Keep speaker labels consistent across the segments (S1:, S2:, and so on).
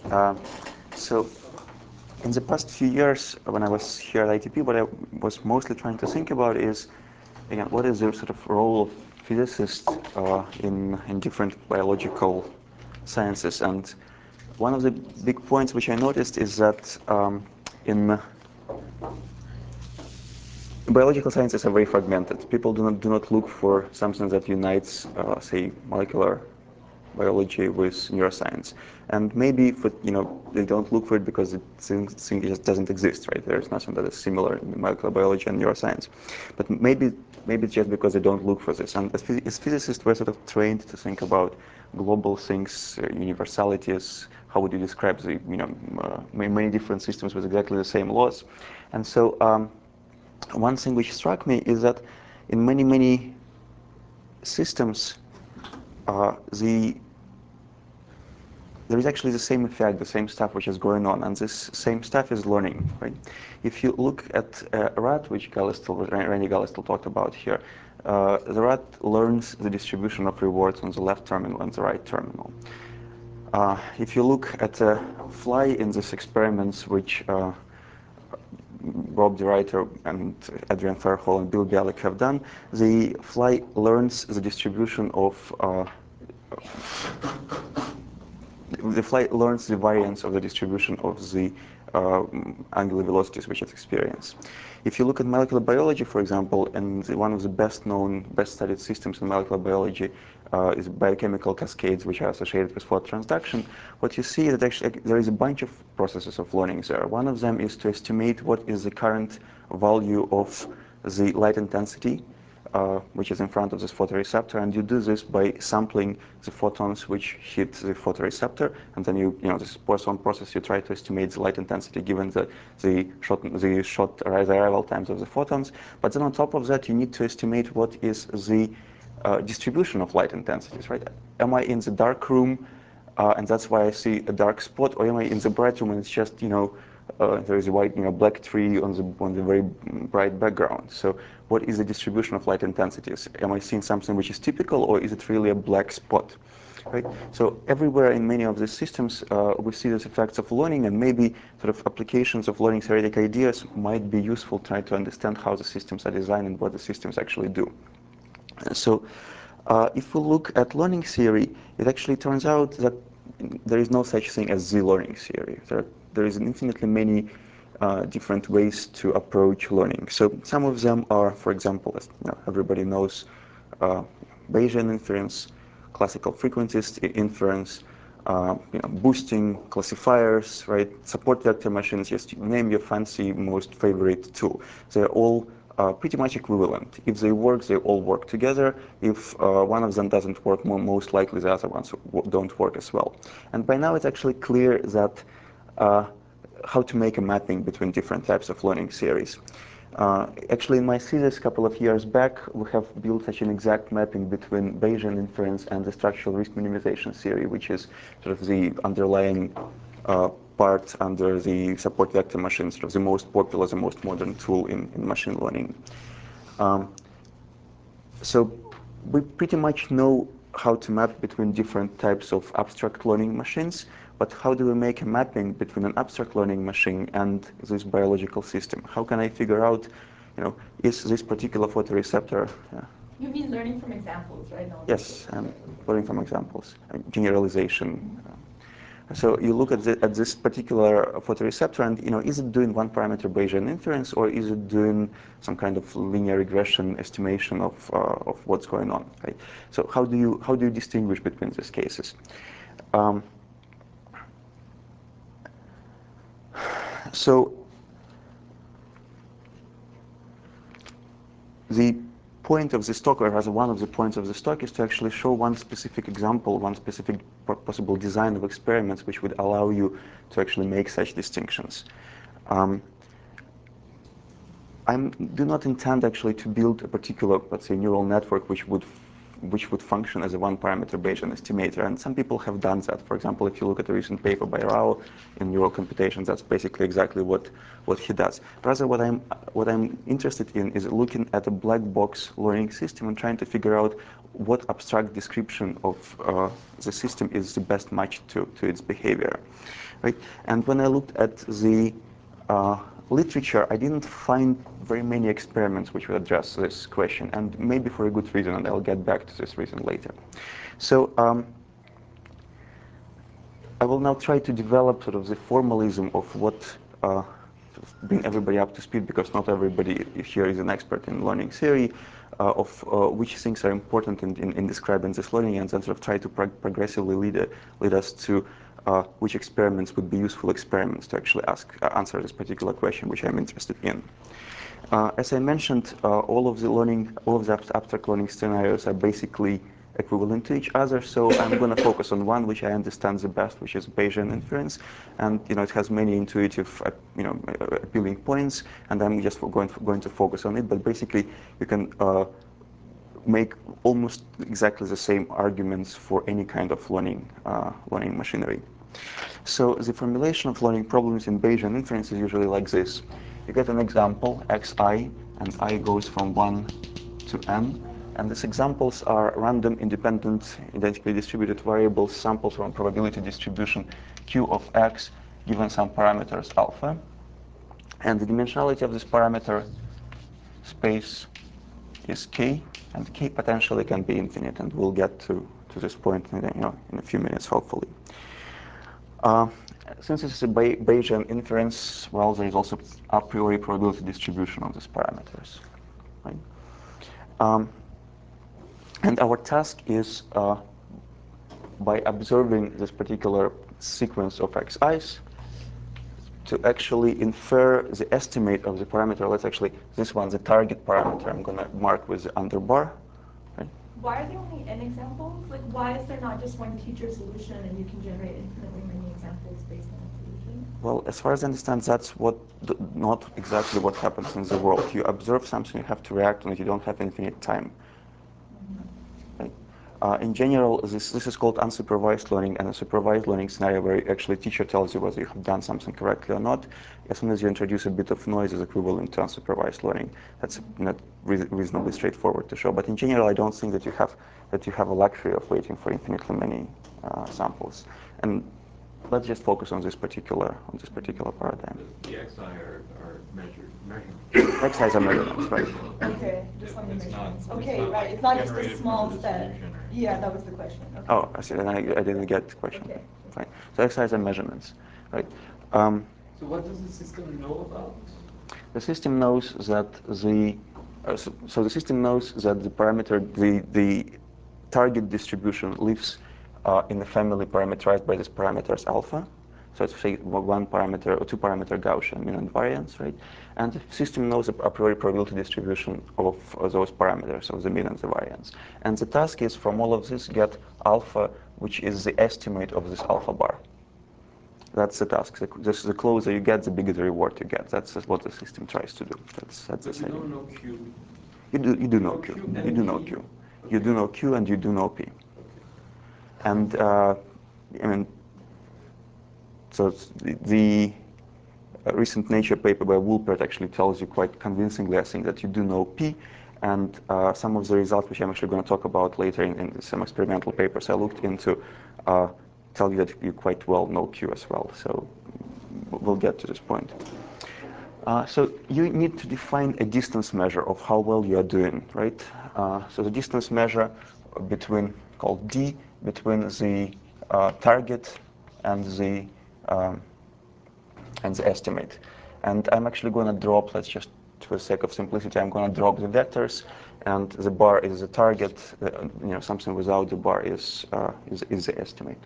S1: Uh, so in the past few years, when I was here at ITP, what I was mostly trying to think about is, again, what is the sort of role of physicists in different biological sciences? And one of the big points which I noticed is that in biological sciences are very fragmented. People do not look for something that unites, say, molecular biology with neuroscience, and maybe they don't look for it because the thing just doesn't exist, right? There's nothing that is similar in molecular biology and neuroscience, but maybe it's just because they don't look for this. And as physicists, we're sort of trained to think about global things, universalities. How would you describe the many different systems with exactly the same laws? And so one thing which struck me is that in many systems, there is actually the same effect, the same stuff which is going on, and this same stuff is learning, right? If you look at a rat, which Randy Gallistel talked about here, the rat learns the distribution of rewards on the left terminal and the right terminal. If you look at a fly in these experiments, which Rob DeRuyter and Adrian Fairhall and Bill Bialik have done, the fly learns the distribution of the fly learns the variance of the distribution of the angular velocities which it experiences. If you look at molecular biology, for example, and one of the best-known, best-studied systems in molecular biology is biochemical cascades, which are associated with Flood transduction, what you see is that actually there is a bunch of processes of learning there. One of them is to estimate what is the current value of the light intensity which is in front of this photoreceptor, and you do this by sampling the photons which hit the photoreceptor, and then this Poisson process, you try to estimate the light intensity given the short arrival times of the photons. But then on top of that, you need to estimate what is the distribution of light intensities, right? Am I in the dark room, and that's why I see a dark spot, or am I in the bright room and it's just there is a white, black tree on the very bright background? So what is the distribution of light intensities? Am I seeing something which is typical, or is it really a black spot? Right? So everywhere in many of these systems, we see these effects of learning, and maybe sort of applications of learning theoretic ideas might be useful, trying to understand how the systems are designed and what the systems actually do. So if we look at learning theory, it actually turns out that there is no such thing as the learning theory. There is infinitely many different ways to approach learning. So some of them are, for example, as everybody knows, Bayesian inference, classical frequentist inference, boosting, classifiers, right? Support vector machines, just name your fancy, most favorite tool. They're all pretty much equivalent. If they work, they all work together. If one of them doesn't work, most likely the other ones don't work as well. And by now it's actually clear that how to make a mapping between different types of learning theories. Actually, in my thesis a couple of years back, we have built such an exact mapping between Bayesian inference and the structural risk minimization theory, which is sort of the underlying part under the support vector machine, sort of the most popular, the most modern tool in machine learning. So we pretty much know how to map between different types of abstract learning machines, but how do we make a mapping between an abstract learning machine and this biological system? How can I figure out, is this particular photoreceptor?
S2: You mean learning from examples, right? No,
S1: Yes, learning from examples, generalization. So you look at this particular photoreceptor, and is it doing one parameter Bayesian inference, or is it doing some kind of linear regression estimation of what's going on? Right. So how do you distinguish between these cases? So the point of this talk, or rather one of the points of this talk, is to actually show one specific example, one specific possible design of experiments which would allow you to actually make such distinctions. I do not intend actually to build a particular, let's say, neural network which would function as a one-parameter Bayesian estimator. And some people have done that. For example, if you look at a recent paper by Rao in neural computation, that's basically exactly what he does. Rather, what I'm interested in is looking at a black box learning system and trying to figure out what abstract description of the system is the best match to its behavior, right? And when I looked at the literature, I didn't find very many experiments which would address this question, and maybe for a good reason, and I'll get back to this reason later. So I will now try to develop sort of the formalism of what bring everybody up to speed, because not everybody here is an expert in learning theory, of which things are important in describing this learning, and then sort of try to progressively lead us to which experiments would be useful experiments to actually answer this particular question, which I'm interested in. As I mentioned, all of the abstract learning scenarios are basically equivalent to each other. So I'm going to focus on one which I understand the best, which is Bayesian inference, and it has many intuitive, appealing points, and I'm just going to focus on it. But basically, you can make almost exactly the same arguments for any kind of learning machinery. So the formulation of learning problems in Bayesian inference is usually like this. You get an example, xi, and I goes from 1 to n. And these examples are random, independent, identically distributed variables sampled from probability distribution q of x given some parameters alpha. And the dimensionality of this parameter space is k, and k potentially can be infinite, and we'll get to this point in a few minutes, hopefully. Since it's a Bayesian inference, well, there is also a priori probability distribution of these parameters. Right? And our task is, by observing this particular sequence of xi's, to actually infer the estimate of the parameter. Let's actually, this one, the target parameter, I'm going to mark with the underbar. Right?
S2: Why are there only n examples? Like, why is there not just one teacher solution and you can generate infinitely many examples based on that solution?
S1: Well, as far as I understand, that's not exactly what happens in the world. You observe something, you have to react on it, you don't have infinite time. In general, this is called unsupervised learning, and a supervised learning scenario where actually teacher tells you whether you have done something correctly or not. As soon as you introduce a bit of noise, is equivalent to unsupervised learning. That's not reasonably straightforward to show. But in general, I don't think that you have a luxury of waiting for infinitely many samples. And let's just focus on this particular paradigm.
S3: The xi are measurements.
S1: Xi's are measurements, right?
S2: Okay, just on the measurements. Okay,
S3: not
S2: right. It's not just a
S3: generated
S2: small
S3: from the
S2: set.
S3: distribution or
S2: Yeah, that was the question. Okay.
S1: Oh, I see. Then I didn't get the question.
S2: Okay.
S1: Fine. So Xi's are measurements, right?
S3: So what does the system know about?
S1: The system knows that so the system knows that the parameter, the target distribution lives in a family parameterized by these parameters alpha. So it's say one parameter or two parameter Gaussian mean and variance, right? And the system knows a priori probability distribution of those parameters, of the mean and the variance. And the task is from all of this get alpha, which is the estimate of this alpha bar. That's the task. The closer you get, the bigger the reward you get. That's what the system tries to do. That's the
S3: But you
S1: setting.
S3: don't know Q.
S1: You do know Q. You do know Q.
S3: Okay.
S1: You do know Q and you do know P.
S3: Okay.
S1: And I mean, so the recent Nature paper by Woolpert actually tells you quite convincingly, I think, that you do know P. And some of the results, which I'm actually going to talk about later in some experimental papers I looked into, tell you that you quite well know Q as well. So we'll get to this point. So you need to define a distance measure of how well you are doing, right? So the distance measure called D between the target and the estimate. And I'm actually going to drop, let's just, for the sake of simplicity, I'm going to drop the vectors, and the bar is the target. Something without the bar is the estimate.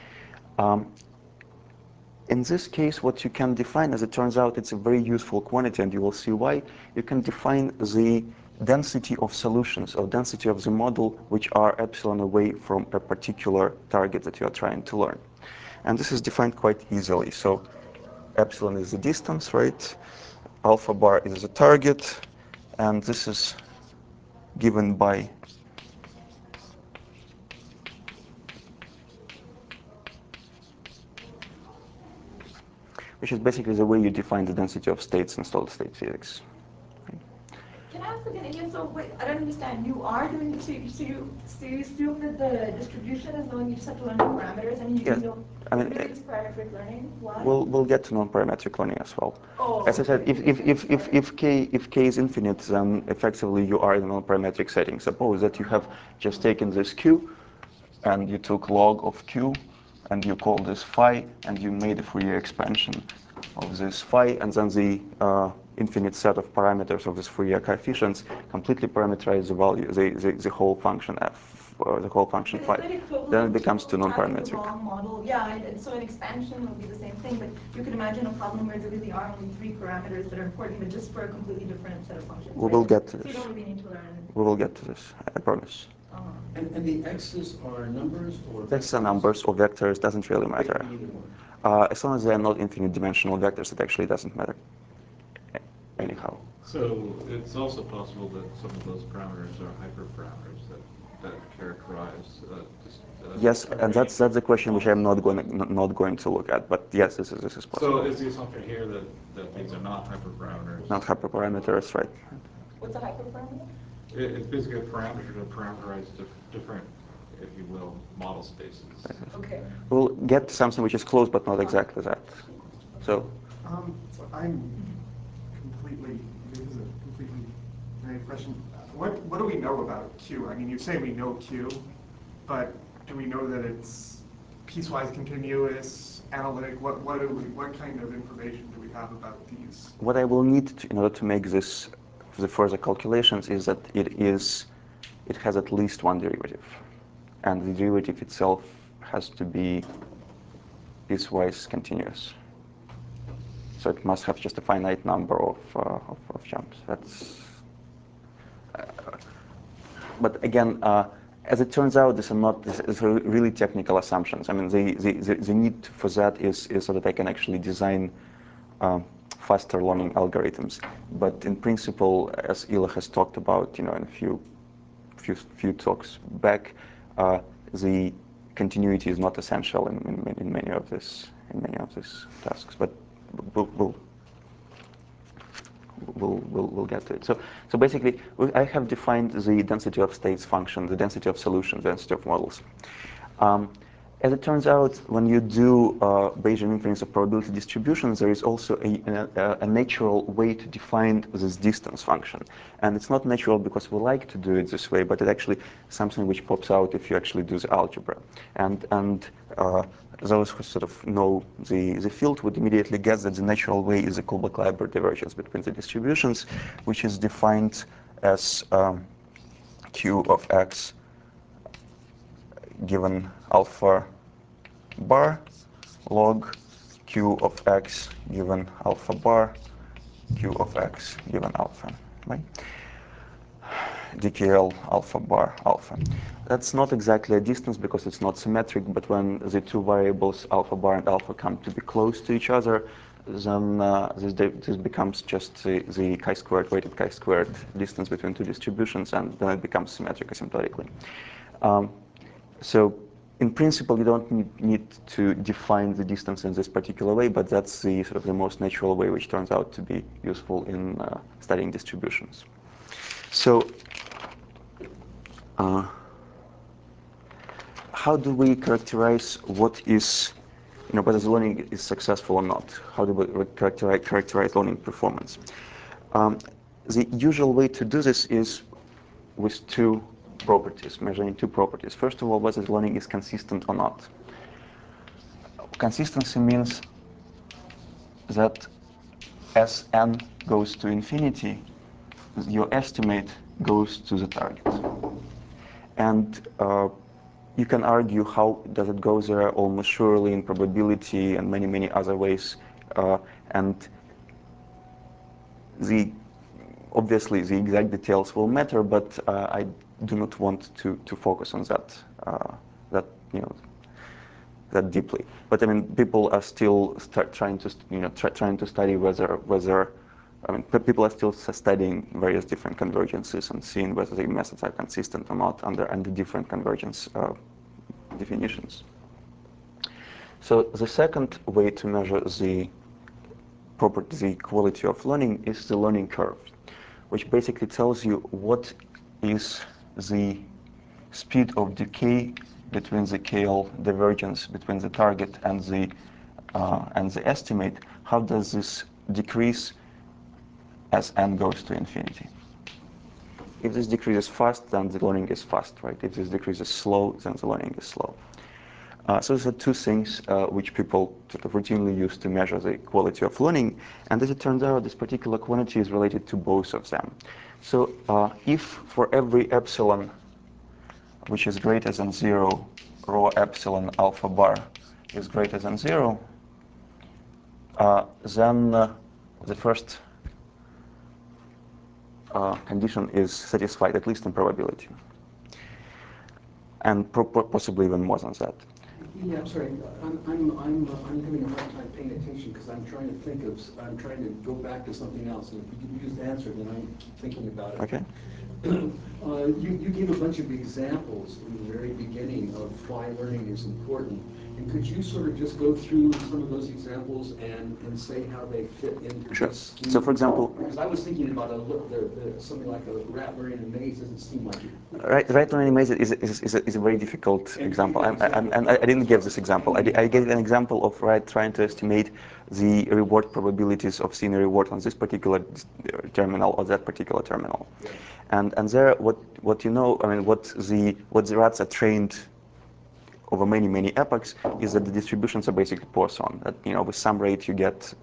S1: In this case, what you can define, as it turns out, it's a very useful quantity, and you will see why. You can define the density of solutions, or density of the model, which are epsilon away from a particular target that you are trying to learn. And this is defined quite easily. So epsilon is the distance, right? Alpha bar is the target, and this is given by which is basically the way you define the density of states in solid state physics.
S2: Can I ask a second. Yeah, so wait, I don't understand. You are doing so you assume that the distribution is knowing you just have to learn the parameters and you
S1: Yes.
S2: know
S1: I mean,
S2: really it's parametric learning. Why?
S1: we'll get to non-parametric learning as well.
S2: Oh,
S1: As I said,
S2: okay.
S1: if k is infinite, then effectively you are in a non-parametric setting. Suppose that you have just taken this q and you took log of q and you call this phi and you made a Fourier expansion of this phi, and then the infinite set of parameters of this Fourier coefficients completely parameterize the value, the whole function f, the whole function
S2: But
S1: phi.
S2: is that equivalent
S1: Then it becomes to
S2: having the
S1: non-parametric.
S2: wrong model? Yeah, so an expansion will be the same thing, but you could imagine a problem where there really are only 3 parameters that are important, but just for a completely different set of functions.
S1: We will get to
S2: So you
S1: this.
S2: don't really need to learn.
S1: We will get to this, I promise.
S3: And the x's are numbers or
S1: That's numbers or vectors, doesn't really
S3: They
S1: matter.
S3: can be either one.
S1: As long as they are not infinite dimensional vectors, it actually doesn't matter anyhow.
S3: So it's also possible that some of those parameters are hyperparameters that characterize
S1: Yes, and that's the question which I'm not going to look at. But yes, this is possible.
S3: So is the assumption here that these are not hyperparameters?
S1: Not hyperparameters, right?
S2: What's a hyperparameter?
S3: It's basically a parameter to parameterize different, if you will, model spaces.
S2: Okay.
S1: We'll get to something which is close, but not exactly that. So,
S4: So I'm completely, this is a completely naive question. What do we know about Q? I mean, you say we know Q, but do we know that it's piecewise continuous, analytic? What kind of information do we have about these?
S1: what I will need to, in order to make this the further calculations is that it has at least one derivative, and the derivative itself has to be piecewise continuous. So it must have just a finite number of jumps. That's. But again, as it turns out, these are really technical assumptions. I mean, the need for that is so that I can actually design faster learning algorithms. But in principle, as Ila has talked about, in a few talks back, the continuity is not essential in many of these tasks. But we'll get to it. So basically, I have defined the density of states function, the density of solutions, density of models. As it turns out, when you do Bayesian inference of probability distributions, there is also a natural way to define this distance function. And it's not natural because we like to do it this way, but it's actually something which pops out if you actually do the algebra. And those who sort of know the field would immediately guess that the natural way is the Kullback-Leibler divergence between the distributions, which is defined as Q of x given alpha bar log Q of x given alpha bar Q of x given alpha, right? DKL alpha bar alpha. That's not exactly a distance because it's not symmetric, but when the two variables alpha bar and alpha come to be close to each other, then this becomes just the chi-squared, weighted chi-squared distance between two distributions, and then it becomes symmetric asymptotically. So in principle, you don't need to define the distance in this particular way, but that's the sort of the most natural way, which turns out to be useful in studying distributions. So how do we characterize what is, whether the learning is successful or not? How do we characterize learning performance? The usual way to do this is with two properties, measuring two properties. First of all, whether the learning is consistent or not. Consistency means that as n goes to infinity, your estimate goes to the target. And you can argue how does it go there, almost surely in probability and many other ways. And obviously the exact details will matter, but I do not want to focus on that deeply. But I mean, people are still trying to study whether people are still studying various different convergences and seeing whether the methods are consistent or not under different convergence definitions. So the second way to measure the quality of learning is the learning curve, which basically tells you what is the speed of decay between the KL divergence between the target and the estimate. How does this decrease as n goes to infinity? If this decreases fast, then the learning is fast, right? If this decreases slow, then the learning is slow. So these are two things which people sort of routinely use to measure the quality of learning. And as it turns out, this particular quantity is related to both of them. So if for every epsilon which is greater than 0, rho epsilon alpha bar is greater than 0, then the first condition is satisfied, at least in probability, and possibly even more than that.
S5: Yeah, I'm sorry. I'm having a hard time paying attention because I'm trying to go back to something else. And if you just answered, then I keep thinking about it.
S1: Okay.
S5: You gave a bunch of examples in the very beginning of why learning is important. And could you sort of just go through some of those examples and say how they fit into
S1: Sure.
S5: this?
S1: So, for example,
S5: because I was thinking about something like a rat learning in a maze doesn't seem like it.
S1: right learning maze is a very difficult example. And I didn't give this example. I gave an example of trying to estimate the reward probabilities of seeing a reward on this particular terminal or that particular terminal.
S5: Yeah.
S1: And there, what you know, I mean, what the rats are trained over many epochs is that the distributions are basically Poisson. That with some rate you get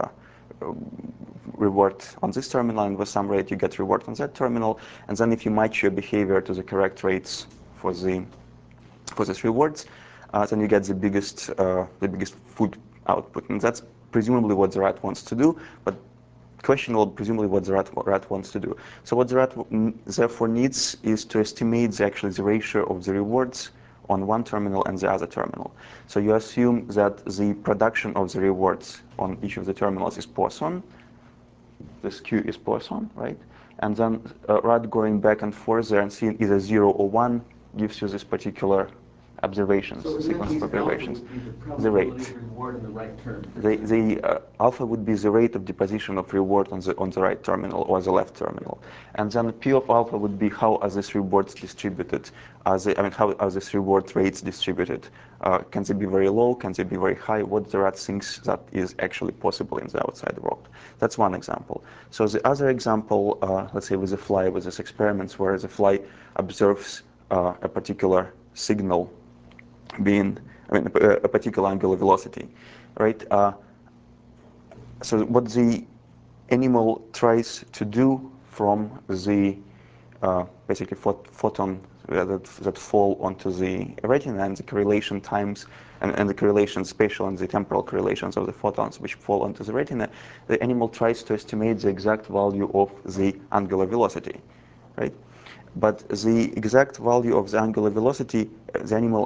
S1: reward on this terminal, and with some rate you get reward on that terminal. And then if you match your behavior to the correct rates for these rewards, then you get the biggest food output. And that's presumably what the rat wants to do, but questionable presumably what the rat wants to do. So what the rat therefore needs is to estimate the ratio of the rewards on one terminal and the other terminal. So you assume that the production of the rewards on each of the terminals is Poisson. This Q is Poisson, right? And then rat going back and forth there and seeing either 0 or 1 gives you this particular observations,
S5: so
S1: sequence of observations.
S5: The
S1: rate.
S5: Reward in the right term.
S1: The alpha would be the rate of deposition of reward on the right terminal or the left terminal, and then P of alpha would be how are these rewards distributed? How are these reward rates distributed? Can they be very low? Can they be very high? What the rat thinks that is actually possible in the outside world? That's one example. So the other example, let's say with a fly, with these experiments where the fly observes a particular signal being, a particular angular velocity, right? So what the animal tries to do from the basically photon that fall onto the retina and the correlation times and the correlation, spatial and the temporal correlations of the photons which fall onto the retina, the animal tries to estimate the exact value of the angular velocity, right? But the exact value of the angular velocity, the animal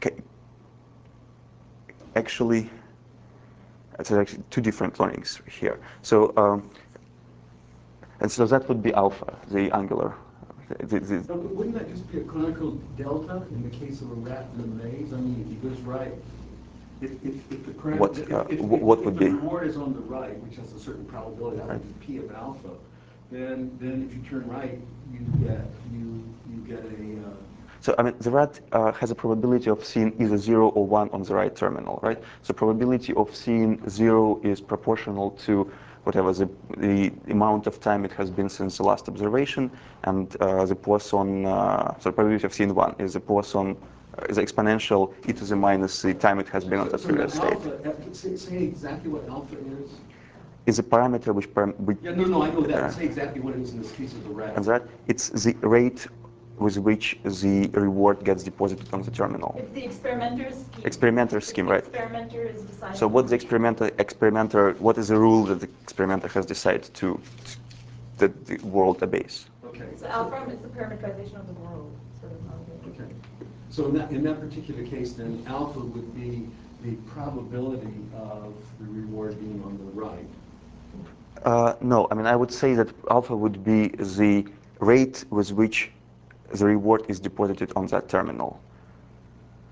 S1: actually, it's actually two different learnings here. So, and so that would be alpha, the angular.
S5: But wouldn't that just be a canonical delta in the case of a rat in a maze? I mean, if he goes right, if the
S1: what would
S5: the
S1: be?
S5: reward is on the right, which has a certain probability, that would be P of alpha, then if you turn right, you get a
S1: So the rat has a probability of seeing either 0 or 1 on the right terminal, right? So probability of seeing 0 is proportional to whatever the amount of time it has been since the last observation, and the Poisson, so probability of seeing 1 is the Poisson, is exponential e to the minus the time it has been on the previous state.
S5: Alpha, say exactly what alpha
S1: Is a parameter which
S5: yeah, no, I know that. Say exactly what it is in this case of the rat.
S1: and that it's the rate with which the reward gets deposited on the terminal.
S2: It's the experimenter scheme.
S1: Experimenter scheme, right?
S2: Experimenter is deciding.
S1: So what the experimenter, what is the rule that the experimenter has decided to that the world obeys?
S5: Okay.
S2: So alpha is the parameterization of the world. Sort of
S5: Okay. So in that particular case, then alpha would be the probability of the reward being on the right.
S1: No, I would say that alpha would be the rate with which the reward is deposited on that terminal.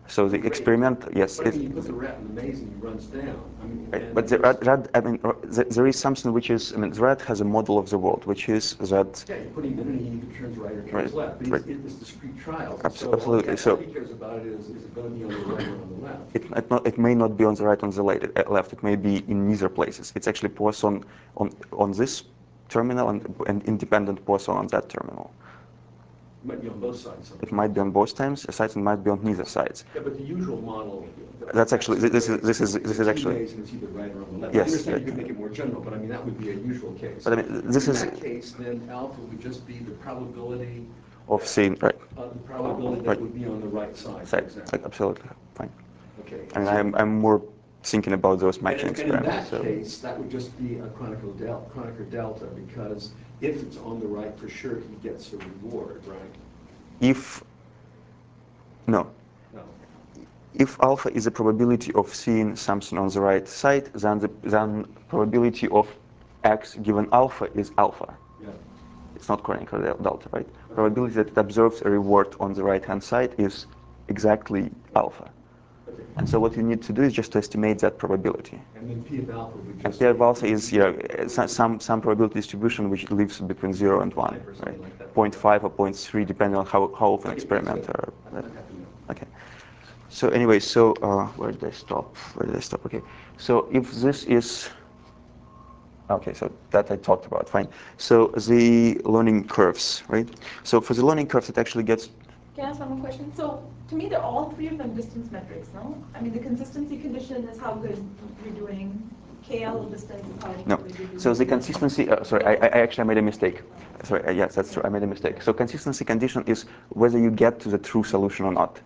S1: So the
S5: Great.
S1: experiment, yes.
S5: But I mean, you put the rat in the maze and he runs down. I mean,
S1: Right.
S5: and
S1: But the
S5: there's-
S1: rat, I mean, there is something which is, I mean, the rat has a model of the world, which is that,
S5: Yeah, you put him in and he either turns right or turns
S1: Right,
S5: left. But
S1: right.
S5: it's discrete trials.
S1: Absolutely.
S5: All
S1: So
S5: he cares about is it going to be on the right or on the left?
S1: it may not be on the right, on the left. It may be in neither places. It's actually Poisson on this terminal and independent Poisson on that terminal.
S5: It might be on both sides.
S1: It might be on both sides and might be on neither sides.
S5: Yeah, but the usual model.
S1: That's actually this is actually.
S5: It's either right or on the left.
S1: Yes,
S5: I understand
S1: yeah.
S5: you could make it more general, but I mean that would be a usual case.
S1: But I mean, this
S5: in
S1: is
S5: that case, then alpha would just be the probability.
S1: of seeing right.
S5: The probability that
S1: Right.
S5: would be on the right side, for
S1: Side.
S5: example.
S1: Absolutely fine.
S5: Okay.
S1: I mean, I'm more thinking about those matching
S5: And in
S1: experiments.
S5: that
S1: So.
S5: case, that would just be a Kronecker delta, because if it's on the right for sure, he gets a reward, right?
S1: If no,
S5: No.
S1: if alpha is the probability of seeing something on the right side, then the probability of x given alpha is alpha.
S5: Yeah.
S1: It's not Kronecker delta, right? Probability that it observes a reward on the right-hand side is exactly alpha.
S5: Okay.
S1: And so what you need to do is just to estimate that probability.
S5: And then P of alpha would
S1: And
S5: just
S1: P of alpha is some probability distribution which lives between 0 and 1,
S5: or something
S1: right?
S5: like that.
S1: 0.5 or 0.3, depending on how often
S5: Okay,
S1: experiment
S5: that's good.
S1: are.
S5: I'm happy now.
S1: Okay. So anyway, so where did I stop? Okay. So if this is okay, so that I talked about, fine. So the learning curves, right? So for the learning curves, it actually gets.
S2: Can I ask one more question? So to me, they're all three of them distance metrics, no? I mean, the consistency condition is how good you're doing. KL distance is how
S1: No.
S2: good you're doing.
S1: So the consistency, sorry, I actually made a mistake. Sorry, yes, that's true, I made a mistake. So consistency condition is whether you get to the true solution or not.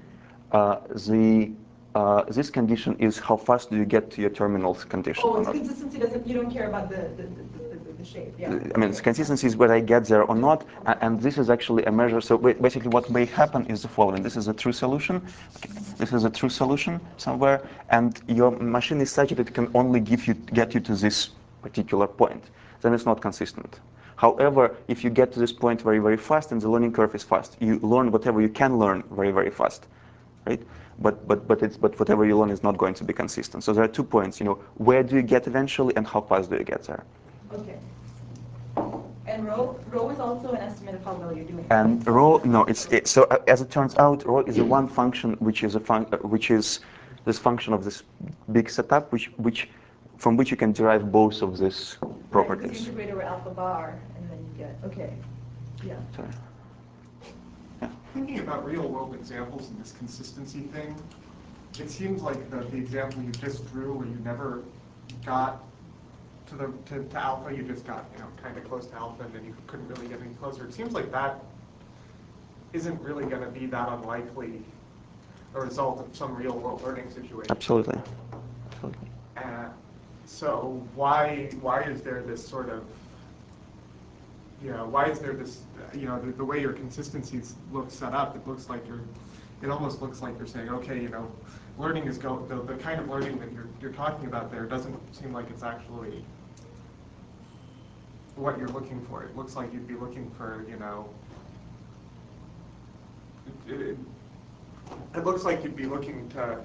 S1: This condition is how fast do you get to your terminal's condition
S2: Oh,
S1: or
S2: it's
S1: not.
S2: consistency doesn't, you don't care about the shape, yeah.
S1: I mean, consistency is whether I get there or not, and this is actually a measure. So basically what may happen is the following. This is a true solution. Okay. This is a true solution somewhere, and your machine is such that it can only get you to this particular point. Then it's not consistent. However, if you get to this point very, very fast, and the learning curve is fast, you learn whatever you can learn very, very fast, right? But whatever you learn is not going to be consistent. So there are 2 points. Where do you get eventually, and how fast do you get there?
S2: Okay. And rho is also an estimate of how well you're doing.
S1: And rho, no, so as it turns out, rho is the one function which is this function of this big setup, from which you can derive both of these
S2: Right, because
S1: properties.
S2: you integrate over alpha bar, and then you get, okay, yeah.
S1: Sorry.
S4: Thinking about real world examples and this consistency thing, it seems like the example you just drew where you never got to alpha, you just got kind of close to alpha and then you couldn't really get any closer. It seems like that isn't really going to be that unlikely a result of some real world learning situation.
S1: Absolutely. Absolutely.
S4: So why is there this sort of why is there this, the way your consistencies look set up, it almost looks like you're saying, okay, learning is the kind of learning that you're talking about there doesn't seem like it's actually what you're looking for. It looks like you'd be looking for, it looks like you'd be looking to,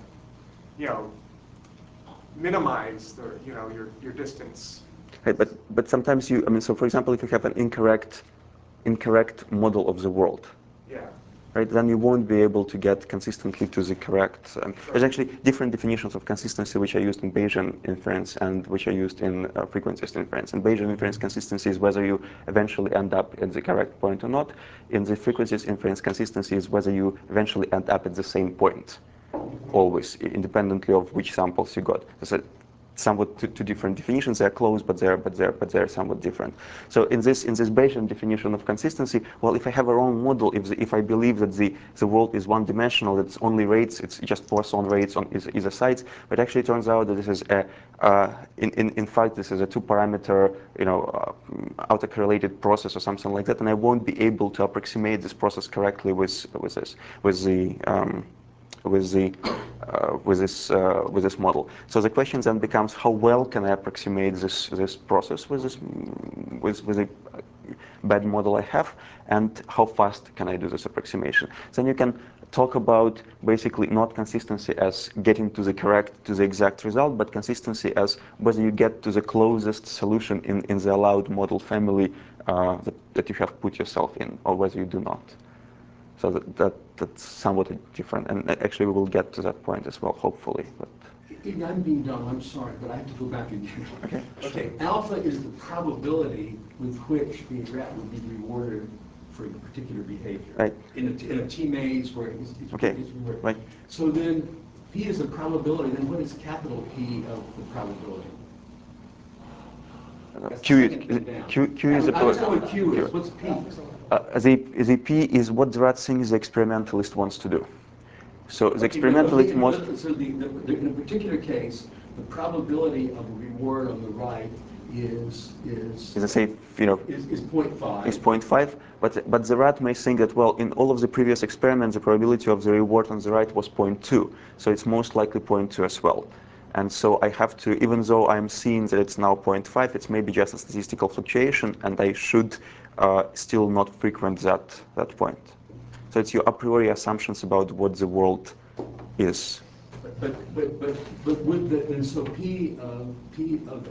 S4: minimize your distance.
S1: Right, but sometimes so for example, if you have an incorrect model of the world,
S4: Yeah.
S1: right, then you won't be able to get consistently to the correct. There's actually different definitions of consistency which are used in Bayesian inference and which are used in frequentist inference. In Bayesian inference, consistency is whether you eventually end up at the correct point or not. In the frequentist inference, consistency is whether you eventually end up at the same point, always, independently of which samples you got. So somewhat two different definitions. They're close, but they're somewhat different. So in this Bayesian definition of consistency, well, if I have a wrong model, if I believe that the world is one-dimensional, that it's only rates, it's just Poisson rates on either sides, but actually it turns out that this is in fact this is a two-parameter autocorrelated process or something like that, and I won't be able to approximate this process correctly with this model. So the question then becomes, how well can I approximate this process with a bad model I have, and how fast can I do this approximation. Then you can talk about basically not consistency as getting to the exact result, but consistency as whether you get to the closest solution in the allowed model family that you have put yourself in, or whether you do not. So that's somewhat different, and actually we will get to that point as well, hopefully. But
S5: I'm being done, I'm sorry, but I have to go back again.
S1: Okay.
S5: Okay, alpha is the probability with which the rat will be rewarded for a particular behavior.
S1: Right.
S5: In a team A's where it's
S1: Okay,
S5: rewarded.
S1: right.
S5: So then, P is the probability, then what is capital P of the probability? That's the
S1: Q,
S5: second thing down.
S1: Q is the
S5: I don't know what Q is, what's P?
S1: the P is what the rat thinks the experimentalist wants to do. So the
S5: Okay,
S1: experimentalist most
S5: so in a particular case, the probability of a reward on the right is
S1: is say you know
S5: is 0.5.
S1: is 0.5, but the rat may think that, well, in all of the previous experiments, the probability of the reward on the right was 0.2, so it's most likely 0.2 as well. And so I have to, even though I'm seeing that it's now 0.5, it's maybe just a statistical fluctuation, and I should still not frequent that point. So it's your a priori assumptions about what the world is.
S5: But with the, and so P of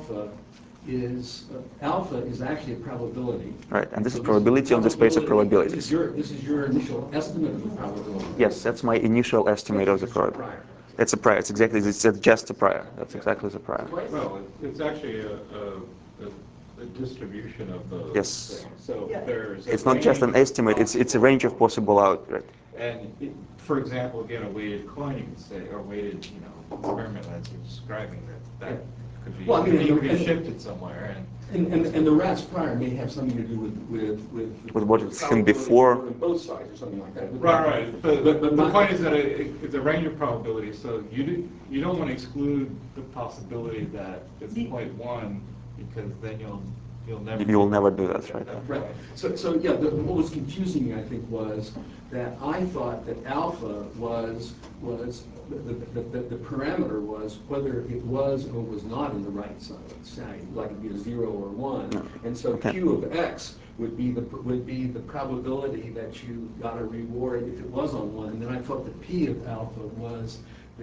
S5: alpha is actually a probability.
S1: Right, and this
S5: So
S1: is probability on the space of probabilities.
S5: This is your initial estimate of the probability.
S1: Yes, that's my initial estimate of the probability. It's a prior. It's exactly. It's just a prior. That's exactly the prior.
S3: Well, it's actually a distribution of those
S1: Yes.
S3: things. So
S2: Yeah.
S3: there's a
S1: It's not just an
S3: range of
S1: estimate. It's a range of possible output.
S3: And for example, again, a weighted coin, you could say, or weighted, experiment as you're describing that could be,
S5: Well, I mean,
S3: could be shifted somewhere.
S5: And the rat's prior may have something to do with
S1: what it's seen before.
S5: On both sides or something like that.
S3: Right. But the
S5: my-
S3: point is that it's a range of probabilities. So you don't want to exclude the possibility that it's 0.1 because then you'll never.
S1: You will never do that, right?
S5: Right. So yeah, what was confusing me, I think, was that I thought that alpha was the parameter was whether it was or was not in the right side, like it'd be a 0 or 1. And so
S1: Okay.
S5: Q of X would be the probability that you got a reward if it was on 1. And then I thought the P of alpha was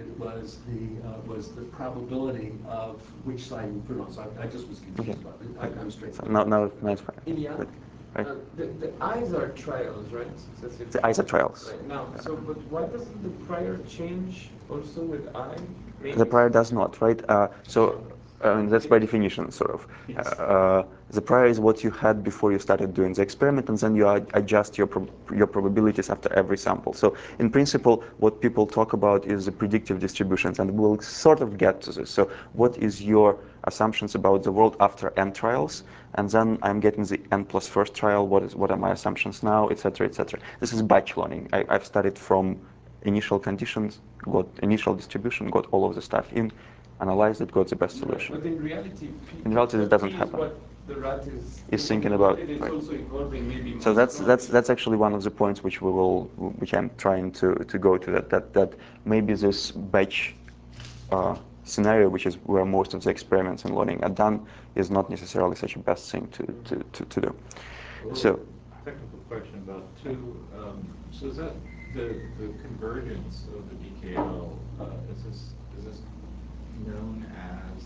S5: the probability of which side you put it on. So I just was confused
S1: Okay.
S5: about it. I'm straight.
S1: So now it's fine.
S6: Ilya,
S1: Good. Right.
S6: the eyes are trials, right? Successive.
S1: The eyes are trials.
S6: Right now, so but why doesn't the prior change also with I? Maybe
S1: The prior does not, right? That's by definition, sort of. The prior is what you had before you started doing the experiment, and then you adjust your probabilities after every sample. So in principle, what people talk about is the predictive distributions, and we'll sort of get to this. So what is your assumptions about the world after n trials? And then I'm getting the n plus first trial. What are my assumptions now, etc., etc. This is batch learning. I've studied from initial conditions, got initial distribution, got all of the stuff in, analyzed it, got the best solution.
S6: But in reality,
S1: In reality, this doesn't happen.
S6: What the rat
S1: Is thinking about,
S6: It is
S1: right.
S6: also evolving maybe.
S1: So that's actually one of the points which I'm trying to go to, that maybe this batch scenario, which is where most of the experiments in learning are done, is not necessarily such a best thing to do. So.
S3: Technical question about so is that the convergence of the DKL, is this known as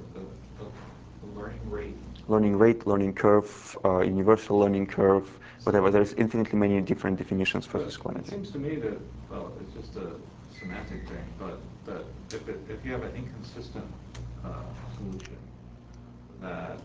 S3: the learning rate?
S1: Learning rate, learning curve, universal learning curve, whatever. There's infinitely many different definitions for this
S3: It
S1: quantity.
S3: seems to me that, well, it's just a semantic thing, but that if you have an inconsistent solution, that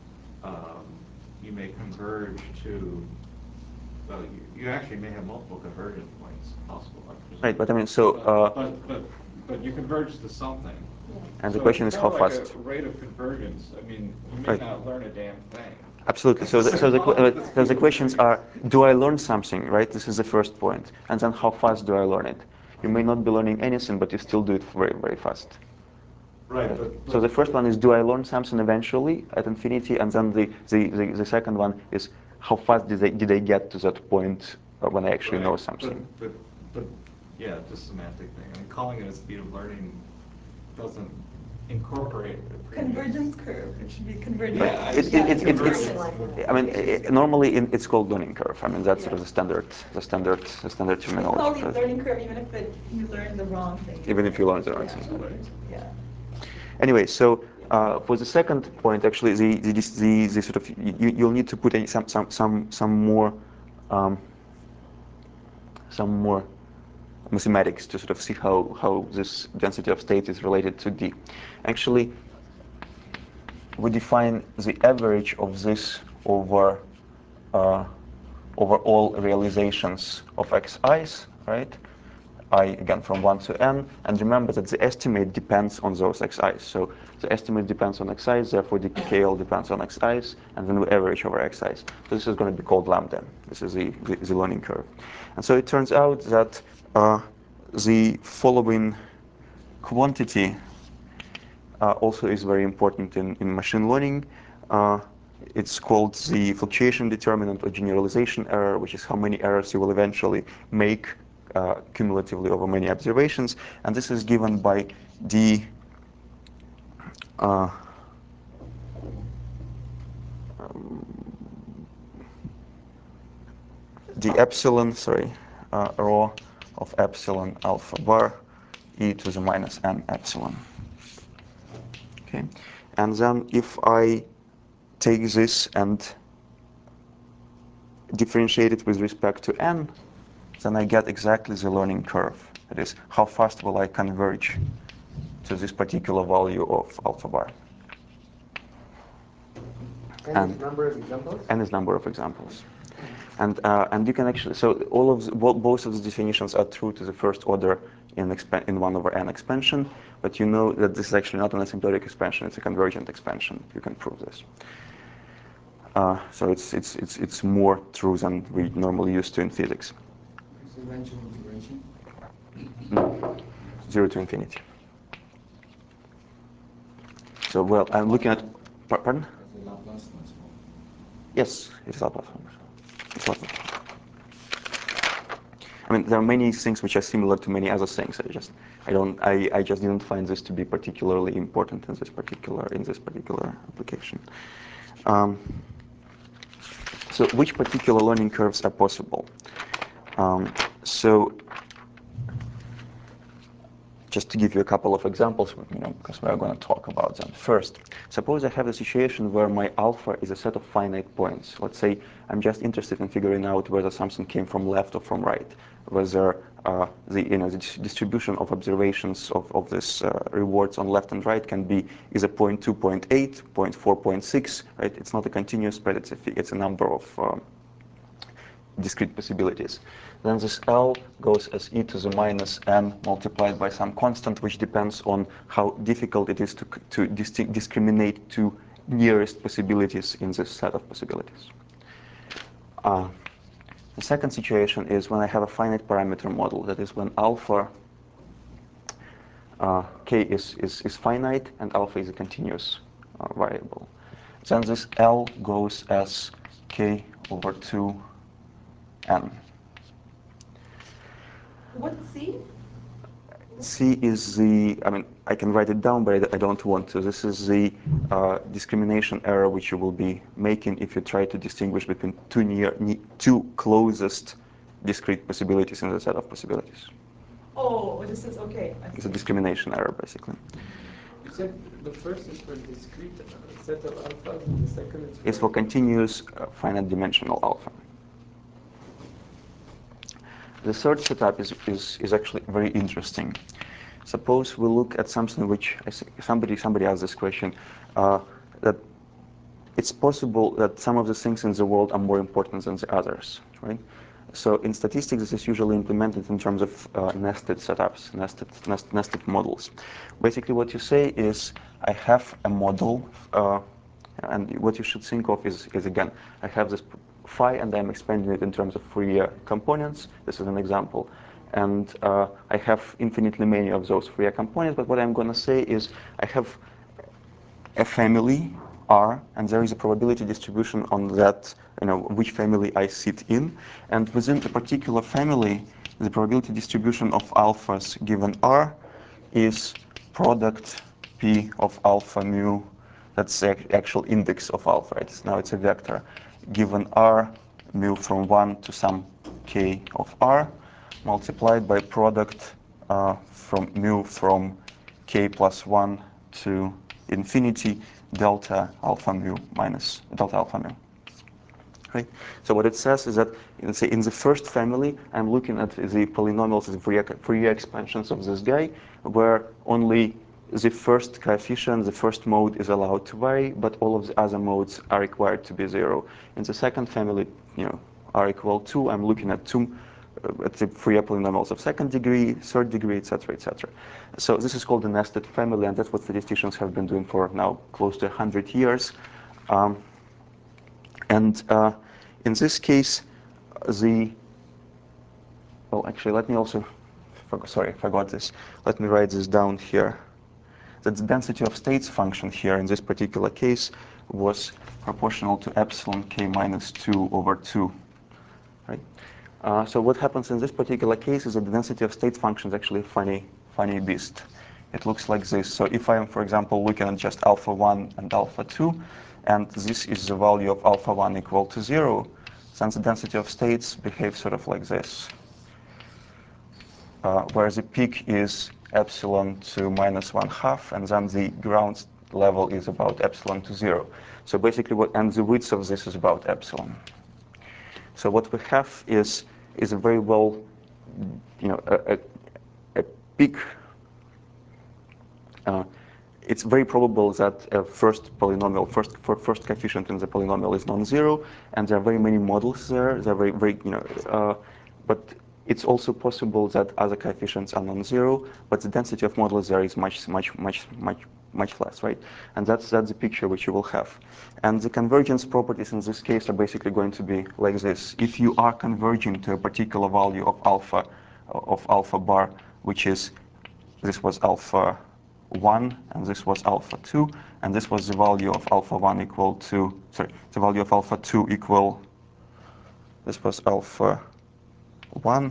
S3: you may converge to, well, you actually may have multiple convergence points possible, I presume.
S1: Right, but I mean, so.
S3: But you converge to something.
S1: And the
S3: So
S1: question
S3: it's
S1: is how
S3: kinda like
S1: fast.
S3: a rate of convergence. I mean, you may
S1: Right.
S3: not learn a damn thing.
S1: Absolutely. So the questions are, do I learn something, right? This is the first point. And then how fast do I learn it? You may not be learning anything, but you still do it very, very fast.
S3: Right.
S1: So the first one is, do I learn something eventually at infinity? And then the second one is, how fast did I get to that point when I actually know something?
S3: But yeah, just semantic thing. I mean, calling it a speed of learning doesn't incorporate the previous.
S2: Convergence curve, it should be convergence.
S3: Yeah, I
S1: It-
S3: see.
S1: it- it- it's-
S2: Something like that.
S1: I mean, normally it's called learning curve. I mean, that's sort of the standard
S2: It's
S1: terminology.
S2: called
S1: for it.
S2: learning curve even if you learn the wrong thing.
S1: Even if you learn the right
S2: Yeah.
S1: thing.
S2: Yeah.
S1: Anyway, so for the second point, actually, the sort of you'll need to put in um, some more mathematics to sort of see how this density of state is related to D. Actually, we define the average of this over over all realizations of xi's, right? I again from 1 to n, and remember that the estimate depends on those xi's. So the estimate depends on xi's, therefore the KL depends on xi's, and then we average over xi's. So this is going to be called lambda. This is the learning curve. And so it turns out that the following quantity also is very important in machine learning. It's called the fluctuation determinant or generalization error, which is how many errors you will eventually make cumulatively over many observations. And this is given by the epsilon, rho of epsilon alpha bar e to the minus n epsilon. Okay, and then if I take this and differentiate it with respect to n, then I get exactly the learning curve. That is, how fast will I converge to this particular value of alpha bar.
S7: And the number of examples?
S1: And this number of examples. And you can actually, so both of the definitions are true to the first order in 1 over n expansion, but you know that this is actually not an asymptotic expansion, it's a convergent expansion. You can prove this. So it's more true than we normally used to in physics.
S7: Is the range of integration?
S1: 0 to infinity. So, well, I'm looking at, pardon?
S7: Is the Laplace transform?
S1: Yes, it's Laplace. It's Laplace. I mean, there are many things which are similar to many other things. I just didn't find this to be particularly important in this particular application. So, which particular learning curves are possible? So, just to give you a couple of examples, because we are going to talk about them. First, suppose I have a situation where my alpha is a set of finite points. Let's say I'm just interested in figuring out whether something came from left or from right, whether the distribution of observations of this rewards on left and right can be either 0.2, 0.8, 0.4, 0.6. Right? It's not a continuous spread. It's a number of discrete possibilities. Then this L goes as e to the minus n multiplied by some constant, which depends on how difficult it is to discriminate two nearest possibilities in this set of possibilities. The second situation is when I have a finite parameter model. That is when alpha k is finite and alpha is a continuous variable. Then this L goes as k over 2n.
S2: What's C?
S1: C is I can write it down, but I don't want to. This is the discrimination error which you will be making if you try to distinguish between two closest discrete possibilities in the set of possibilities.
S2: Oh, this is okay.
S1: It's a discrimination error, basically.
S6: You said the first is for discrete set of alphas, and the second is
S1: It's for continuous finite dimensional alpha. The third setup is actually very interesting. Suppose we look at something which somebody asked this question, that it's possible that some of the things in the world are more important than the others, right? So in statistics, this is usually implemented in terms of nested setups, nested models. Basically, what you say is, I have a model, and what you should think of is again, I have this phi, and I'm expanding it in terms of Fourier components. This is an example. And I have infinitely many of those Fourier components, but what I'm going to say is I have a family, R, and there is a probability distribution on that, which family I sit in. And within a particular family, the probability distribution of alphas given R is product P of alpha mu, that's the actual index of alpha, right? Now it's a vector, given R mu from 1 to some K of R, multiplied by product from mu from K plus 1 to infinity delta alpha mu minus delta alpha mu. Right? So what it says is that, let's say, in the first family, I'm looking at the polynomials, the Fourier expansions of this guy, where only the first coefficient, the first mode is allowed to vary, but all of the other modes are required to be 0. In the second family, r equal 2, I'm looking at at the Fourier polynomials of second degree, third degree, etc., etc. So this is called the nested family, and that's what statisticians have been doing for now close to 100 years. And in this case, well, actually, let me also, sorry, I forgot this. Let me write this down here. That the density of states function here in this particular case was proportional to epsilon k minus 2 over 2. Right? So what happens in this particular case is that the density of state function is actually a funny beast. It looks like this. So if I am, for example, looking at just alpha 1 and alpha 2, and this is the value of alpha 1 equal to 0, then the density of states behaves sort of like this, where the peak is epsilon to minus 1/2, and then the ground level is about epsilon to 0. So basically, and the width of this is about epsilon. So what we have is a very well, a peak. It's very probable that a first coefficient in the polynomial is non-zero, and there are very many models there. They're very, but it's also possible that other coefficients are non-zero, but the density of models there is much less, right? And that's the picture which you will have. And the convergence properties in this case are basically going to be like this. If you are converging to a particular value of alpha bar, which is, this was alpha 1, and this was alpha 2, and this was the value of alpha 1 equal to, sorry, the value of alpha 2 equal, this was alpha 1,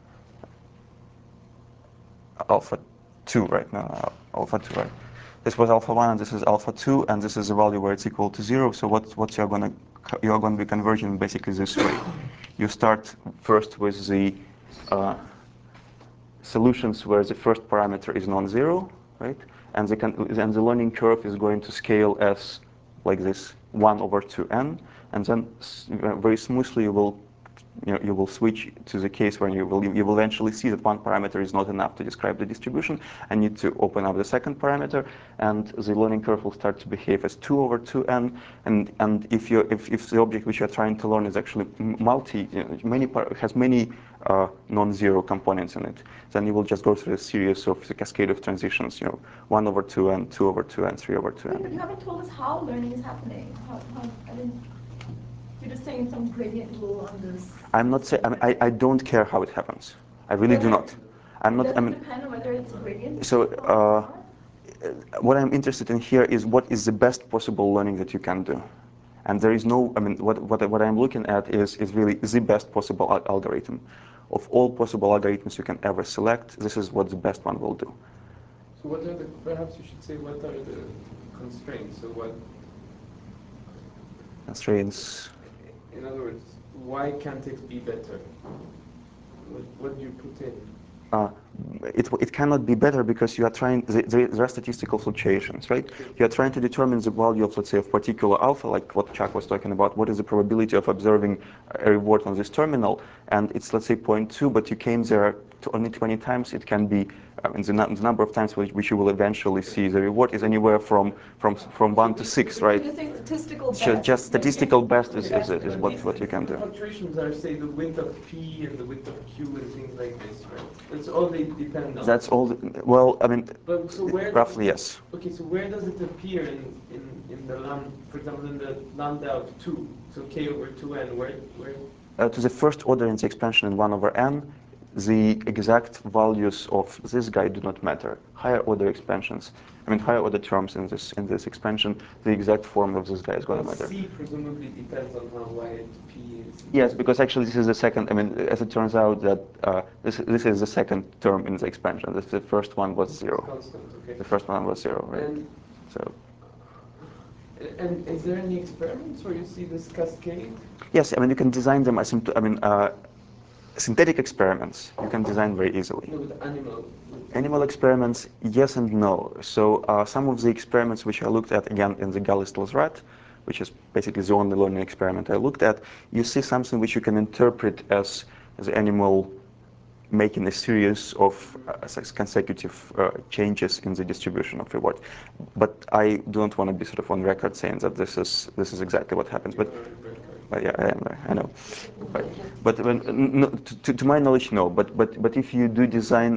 S1: alpha 2 right now, alpha 2, right? This was alpha 1, and this is alpha 2, and this is the value where it's equal to 0. So what you're going to be converging basically this way. You start first with the solutions where the first parameter is non-zero, right? And the learning curve is going to scale as like this 1 over 2n, and then very smoothly you will switch to the case where you will eventually see that one parameter is not enough to describe the distribution, and need to open up the second parameter, and the learning curve will start to behave as 2 over 2n. And if the object which you're trying to learn is actually has many non-zero components in it, then you will just go through a series of the cascade of transitions, 1 over 2n, 2 over 2n, 3 over 2n.
S2: But you haven't told us how learning is happening. You're just saying some gradient rule on this.
S1: I'm not saying. I don't care how it happens. I really do not. I'm not.
S2: It doesn't depend on whether it's a gradient.
S1: So what I'm interested in here is what is the best possible learning that you can do, and there is no. What I'm looking at is really the best possible algorithm. Of all possible algorithms you can ever select, this is what the best one will do.
S6: So what are perhaps you should say, what are the constraints? So what
S1: constraints?
S6: In other words, why can't it be better? What do you put in?
S1: It cannot be better because you are trying. There are statistical fluctuations, right? You are trying to determine the value of, let's say, of particular alpha, like what Chuck was talking about. What is the probability of observing a reward on this terminal? And it's, let's say, 0.2, but you came there only 20 times. It can be, the number of times which you will eventually see the reward is anywhere from 1 to 6, right?
S2: You're saying statistical best.
S1: Just statistical best is what you can do.
S6: Fluctuations are, say, the width of P and the width of Q and things like this, right? That's all they depend on.
S1: That's all. Well, I mean,
S6: So
S1: roughly yes.
S6: Okay, so where does it appear in the lambda, for example, in the lambda of 2? So K over 2n, where?
S1: To the first order in the expansion in 1 over n, the exact values of this guy do not matter. Higher order expansions, higher order terms in this expansion, the exact form of this guy is going to
S6: Well,
S1: matter.
S6: C presumably depends on how wide P is.
S1: Yes, because actually this is the second. As it turns out that this is the second term in the expansion. The first one was zero.
S6: Constant, okay.
S1: The first one was zero, right?
S6: And,
S1: So
S6: and is there any experiments where you see this cascade?
S1: yes, you can design them as synthetic experiments. You can design very easily.
S6: No, with animal.
S1: Animal experiments, yes and no. So some of the experiments which I looked at again in the Gallistels rat, which is basically the only learning experiment I looked at, you see something which you can interpret as the animal making a series of consecutive changes in the distribution of reward. But I don't want to be sort of on record saying that this is exactly what happens. But yeah, I know. But when, no, to my knowledge, no. But if you do design,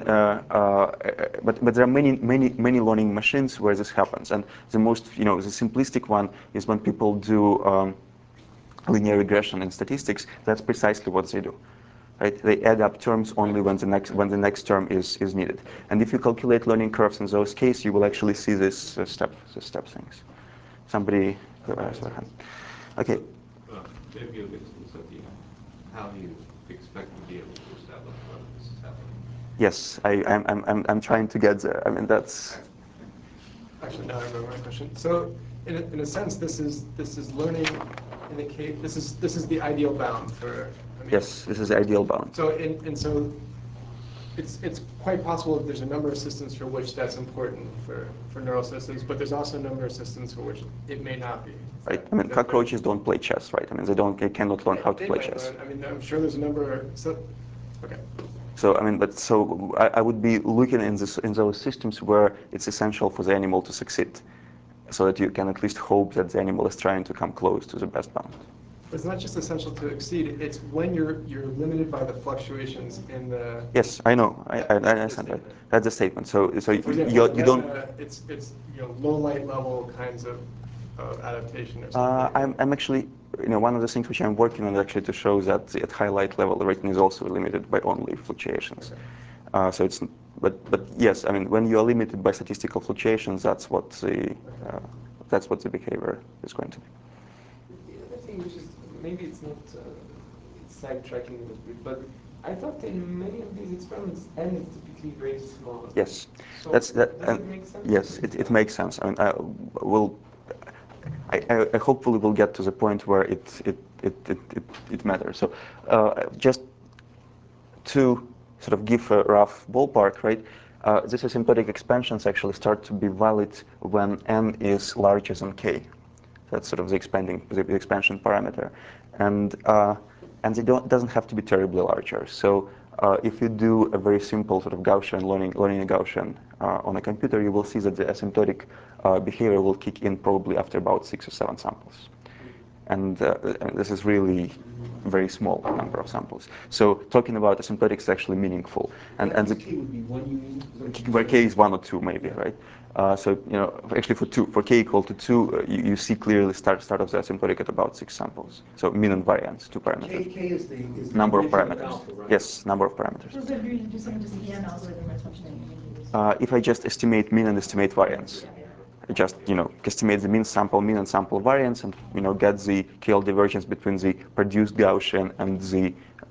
S1: but there are many learning machines where this happens, and the most the simplistic one is when people do linear regression in statistics. That's precisely what they do. Right? They add up terms only when the next term is needed. And if you calculate learning curves in those cases, you will actually see this step things. Somebody has their hand. Okay.
S3: Maybe you'll get to this at the end. How do you expect to be able to establish whether this is happening?
S1: Yes, I'm trying to get there. That's.
S8: Actually, now I remember my question. So, in a sense, this is learning in the case. This is the ideal bound for.
S1: Yes, this is the ideal bound.
S8: So, so it's quite possible that there's a number of systems for which that's important for neural systems, but there's also a number of systems for which it may not be.
S1: Right. Cockroaches don't play chess, right? They cannot learn how to play chess.
S8: I'm sure there's a number. Okay.
S1: So I would be looking in those systems where it's essential for the animal to succeed, so that you can at least hope that the animal is trying to come close to the best bound.
S8: It's not just essential to exceed. It's when you're limited by the fluctuations in the.
S1: Yes, I know. I understand that. That's the statement. So
S8: For example,
S1: you don't.
S8: It's low light level kinds of adaptation or something.
S1: I'm actually, one of the things which I'm working on actually to show that at high light level the rating is also limited by only fluctuations. So it's, but yes, when you are limited by statistical fluctuations, that's what the behavior is going to be.
S6: The other thing, which is maybe it's not it's sidetracking a little bit, but I thought in many of these experiments n is typically very small.
S1: Yes,
S6: So
S1: does
S6: it make sense?
S1: Yes, it makes sense. I hopefully will get to the point where it matters. So just to sort of give a rough ballpark, right? These asymptotic expansions actually start to be valid when n is larger than k. That's sort of the expansion parameter, and it doesn't have to be terribly larger. So if you do a very simple sort of Gaussian learning a Gaussian on a computer, you will see that the asymptotic behavior will kick in probably after about 6 or 7 samples, and this is really very small number of samples. So talking about asymptotics is actually meaningful, and the
S5: K would be 1, you mean?
S1: where k is 1 or 2 maybe, right? So actually for k equal to 2, you see clearly start of the asymptotic at about 6 samples. So mean and variance, 2 parameters.
S5: K is the
S1: Number of
S5: equation
S1: parameters.
S5: alpha, right?
S1: Yes, number of parameters.
S2: So if you do some just EM algorithm or something.
S1: If I just estimate mean and estimate variance, I just estimate the mean and sample variance, and get the KL divergence between the produced Gaussian and the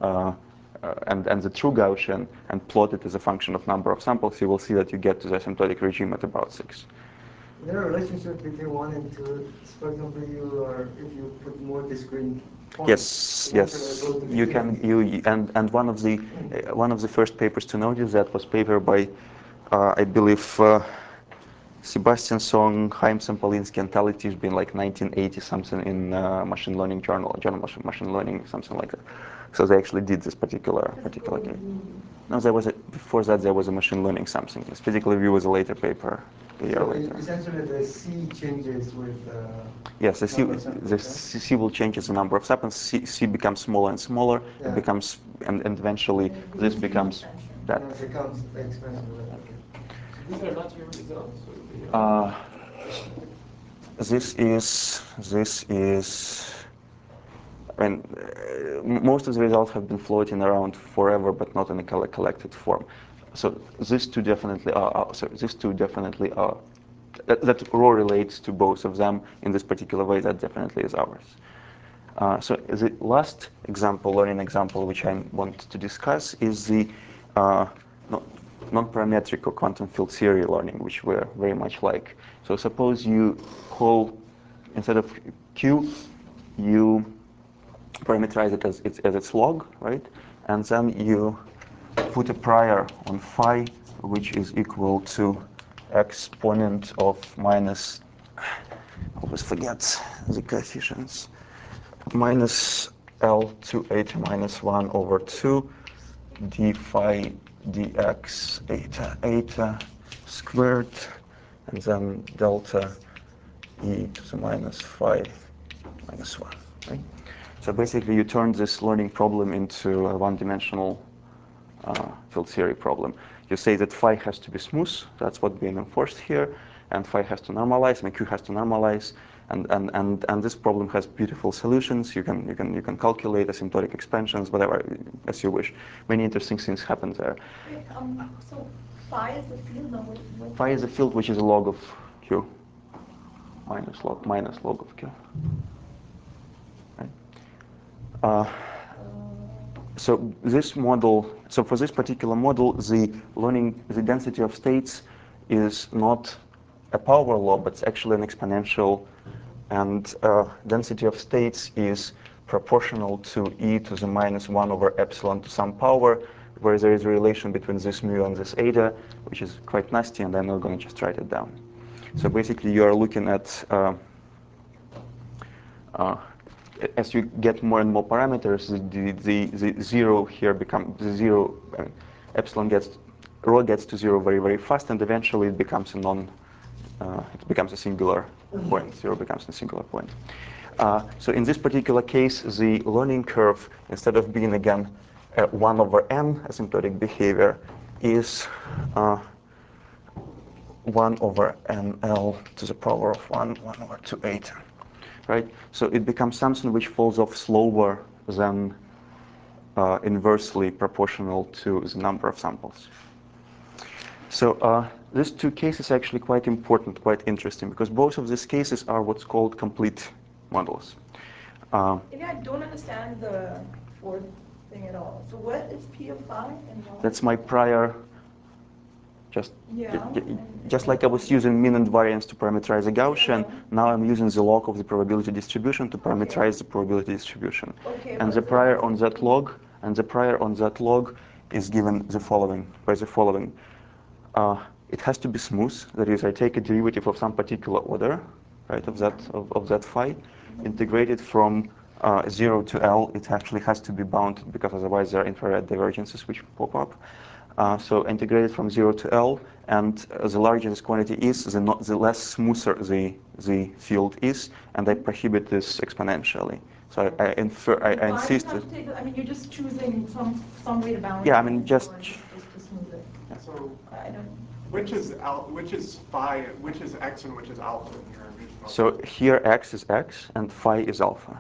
S1: and the true Gaussian, and plot it as a function of number of samples, you will see that you get to the asymptotic regime at about 6.
S7: Is there a relationship between 1 and 2? For example, if you put more discrete points.
S1: Yes. You can and one of the first papers to notice that was paper by I believe Sebastian Song, Chaim Sampolinsky, and Tali Tishbin, like 1980 something in Machine Learning Journal Machine Learning, something like that. So they actually did this particular case. No, before that there was a machine learning something. This particular view was a later paper, a year later.
S7: Essentially, the C changes with.
S1: Yes, the
S7: samples,
S1: C will change as the number of samples. C becomes smaller and smaller.
S7: Yeah.
S1: It becomes, and eventually this becomes that.
S7: And it becomes expensive. Okay.
S6: These are not your results? Or
S1: This is most of the results have been floating around forever, but not in a collected form. So these two definitely are. That row relates to both of them in this particular way. That definitely is ours. So the last example, learning example, which I want to discuss is the non-parametric or quantum field theory learning, which we're very much like. So suppose you call, instead of Q, you parameterize it as its log, right? And then you put a prior on phi, which is equal to exponent of minus, always forget the coefficients, minus L to eta minus 1 over 2 d phi dx eta squared, and then delta e to the minus phi minus 1, right? So basically you turn this learning problem into a one-dimensional field theory problem. You say that phi has to be smooth, that's what's being enforced here, and phi has to normalize, and Q has to normalize, and this problem has beautiful solutions. You can calculate asymptotic expansions, whatever, as you wish. Many interesting things happen there.
S2: Wait, so phi is the field, no? What?
S1: Phi is a field which is a log of Q, minus log of Q. Right? So this model, so for this particular model, the density of states is not a power law, but it's actually an exponential, and density of states is proportional to e to the minus 1 over epsilon to some power, where there is a relation between this mu and this eta, which is quite nasty, and I'm not going to just write it down. So basically, you are looking at as you get more and more parameters, the zero here becomes the zero. Epsilon rho gets to zero very, very fast, and eventually it becomes it becomes a singular point. Zero becomes a singular point. So in this particular case, the learning curve, instead of being again 1 over n asymptotic behavior, is 1 over nl to the power of 1 over 2 eta. Right? So it becomes something which falls off slower than inversely proportional to the number of samples. So these two cases are actually quite important, quite interesting, because both of these cases are what's called complete models.
S2: Maybe I don't understand the fourth thing at all. So what is P of phi and why?
S1: That's my prior, just like I was using mean and variance to parameterize a Gaussian, now I'm using the log of the probability distribution to parameterize the probability distribution. And the prior on that log, is given the following, by the following. It has to be smooth. That is, I take a derivative of some particular order, right, of that phi, integrated from 0 to L. It actually has to be bounded, because otherwise there are infrared divergences which pop up. So integrated from 0 to L, and the larger this quantity is, the less smoother the field is, and I prohibit this exponentially. So I insist.
S2: I mean, you're just choosing some way to balance.
S1: Yeah, I mean, just
S2: to smooth it.
S1: Yeah.
S4: So
S2: I don't.
S4: which is phi, which is x, and which is alpha in your original?
S1: So here x is x, and phi is alpha.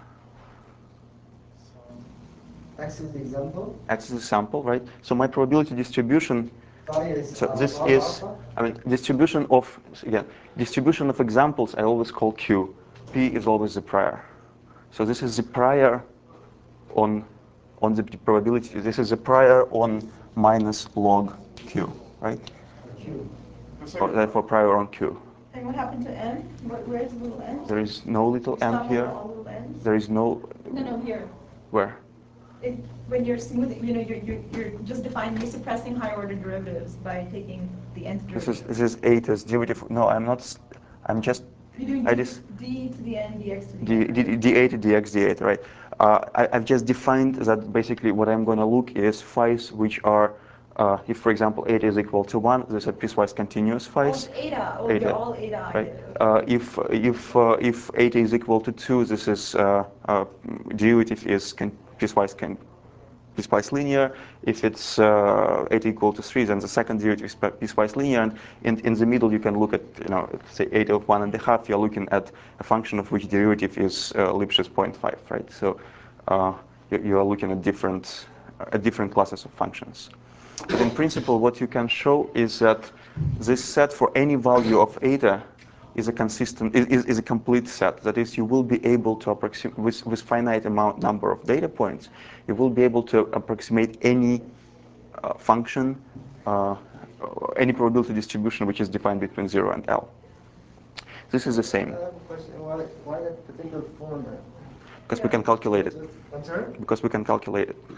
S7: X is the example.
S1: X is a sample, right? So my probability distribution. So this is, I mean, distribution of examples I always call Q. P is always the prior. So this is the prior on the probability. This is the prior on minus log Q, right?
S7: Q.
S1: Therefore prior on Q.
S2: And what happened to n? Where's the little n?
S1: There is no little n
S2: Stop
S1: here.
S2: all little n's?
S1: There is no.
S2: No, here.
S1: Where?
S2: When you're smoothing, you're just defining, you're suppressing higher order derivatives by taking the nth derivative.
S1: This is eta derivative. No, I'm not. I'm just.
S2: You're doing
S1: I
S2: d to the n, dx to the n.
S1: d8 dx d8, right? I've just defined that basically what I'm going to look is phis which are, if for example eta is equal to 1, these are piecewise continuous phis.
S2: Oh, it's eta. Oh, they're all eta.
S1: Right?
S2: Okay.
S1: If eta is equal to 2, this is derivative is piecewise linear. If it's eta equal to 3, then the second derivative is piecewise linear. And in the middle, you can look at, say eta of 1.5. You're looking at a function of which derivative is Lipschitz 0.5, right? So you are looking at different classes of functions. But in principle, what you can show is that this set for any value of eta is a complete set. That is, you will be able to approximate with finite number of data points. You will be able to approximate any function, any probability distribution which is defined between 0 and L. This is the same.
S7: I have a question. Why that particular format?
S1: Because we can calculate it.
S7: I'm sorry?
S1: Because we can calculate it.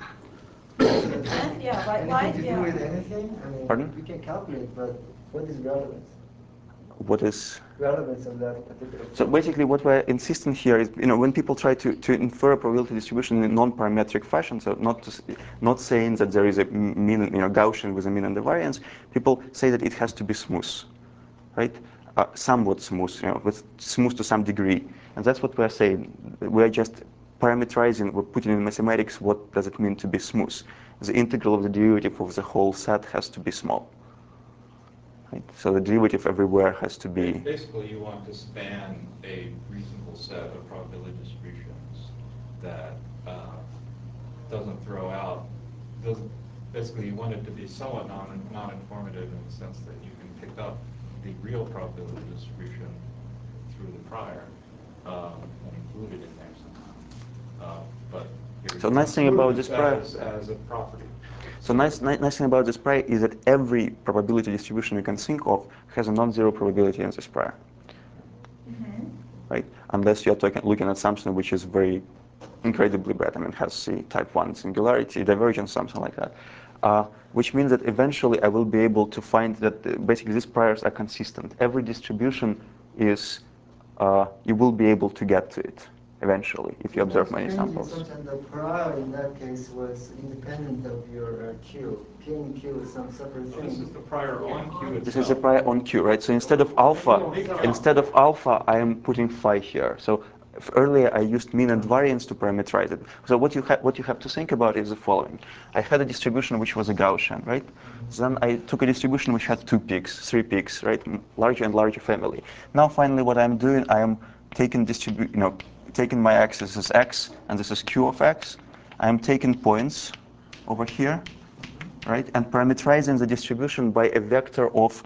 S2: Yeah, why,
S7: Anything to do with anything? I mean,
S1: Pardon?
S7: we can calculate, but what is relevance?
S1: What is
S7: Relevance of that particular
S1: So basically what we're insisting here is, when people try to infer a probability distribution in a non-parametric fashion, so not saying that there is a mean, Gaussian with a mean and a variance, people say that it has to be smooth, right? Somewhat smooth, with smooth to some degree. And that's what we're saying. We're just parameterizing, we're putting in mathematics what does it mean to be smooth. The integral of the derivative of the whole set has to be small. Right? So the derivative everywhere has to be...
S3: Basically, you want to span a reasonable set of probability distributions that doesn't throw out... Basically, you want it to be somewhat non-informative in the sense that you can pick up the real probability distribution through the prior and include it in there somehow. But
S1: So nice thing about this prior...
S3: as a property.
S1: So nice thing about this prior is that every probability distribution you can think of has a non-zero probability in this prior. Right? Unless you're looking at something which is very incredibly bad. I mean, has the type 1 singularity, divergence, something like that. Which means that eventually I will be able to find that basically these priors are consistent. Every distribution is, you will be able to get to it eventually if you observe many samples.
S7: The prior in that case was independent of your Q. P and Q is some separate
S3: So
S7: thing.
S3: this is the prior on Q itself.
S1: This is the prior on Q, right? So instead of alpha, I am putting phi here. So earlier I used mean and variance to parameterize it. So what you have to think about is the following. I had a distribution which was a Gaussian, right? Then I took a distribution which had 2 peaks, 3 peaks, right? Larger and larger family. Now finally what I'm doing, I am taking taking my axis as x, and this is q of x. I am taking points over here, right, and parameterizing the distribution by a vector of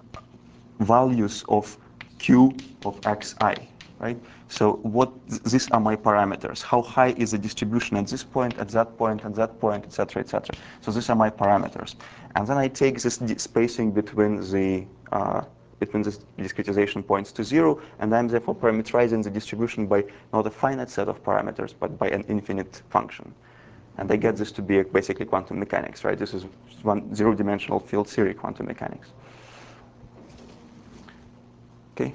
S1: values of q of xi, right? So these are my parameters. How high is the distribution at this point, at that point, at that point, etc., etc. So these are my parameters. And then I take this spacing between the discretization points to 0, and I'm therefore parameterizing the distribution by not a finite set of parameters, but by an infinite function. And I get this to be basically quantum mechanics, right? This is one zero-dimensional field theory quantum mechanics. Okay.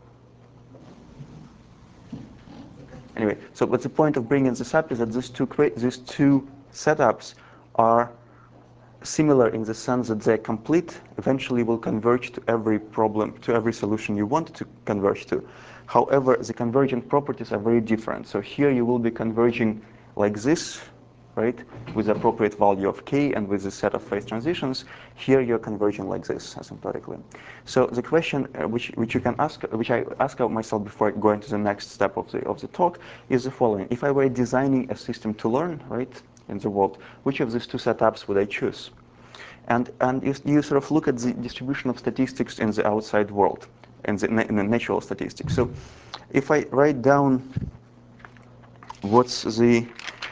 S1: Anyway, so what's the point of bringing this up is that these two setups are similar in the sense that they complete, eventually will converge to every problem, to every solution you want to converge to. However, the convergent properties are very different. So here you will be converging like this, right, with the appropriate value of k and with a set of phase transitions. Here you're converging like this, asymptotically. So the question which I ask myself before going to the next step of the talk is the following: if I were designing a system to learn, right, in the world, which of these two setups would I choose? And you sort of look at the distribution of statistics in the outside world, in the natural statistics. So if I write down what's the,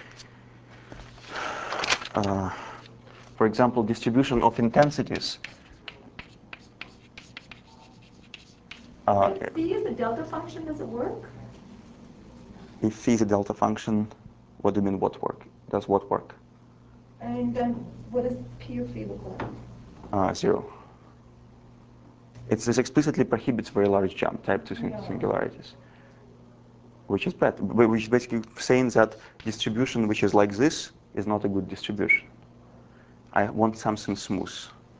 S1: for example, distribution of intensities.
S2: If phi is a delta function, does it work?
S1: If phi is a delta function, what do you mean what work? Does what work?
S2: And then what does P of phi look like?
S1: 0. This explicitly prohibits very large jump, type 2 singularities, which is bad, which is basically saying that distribution which is like this is not a good distribution. I want something smooth.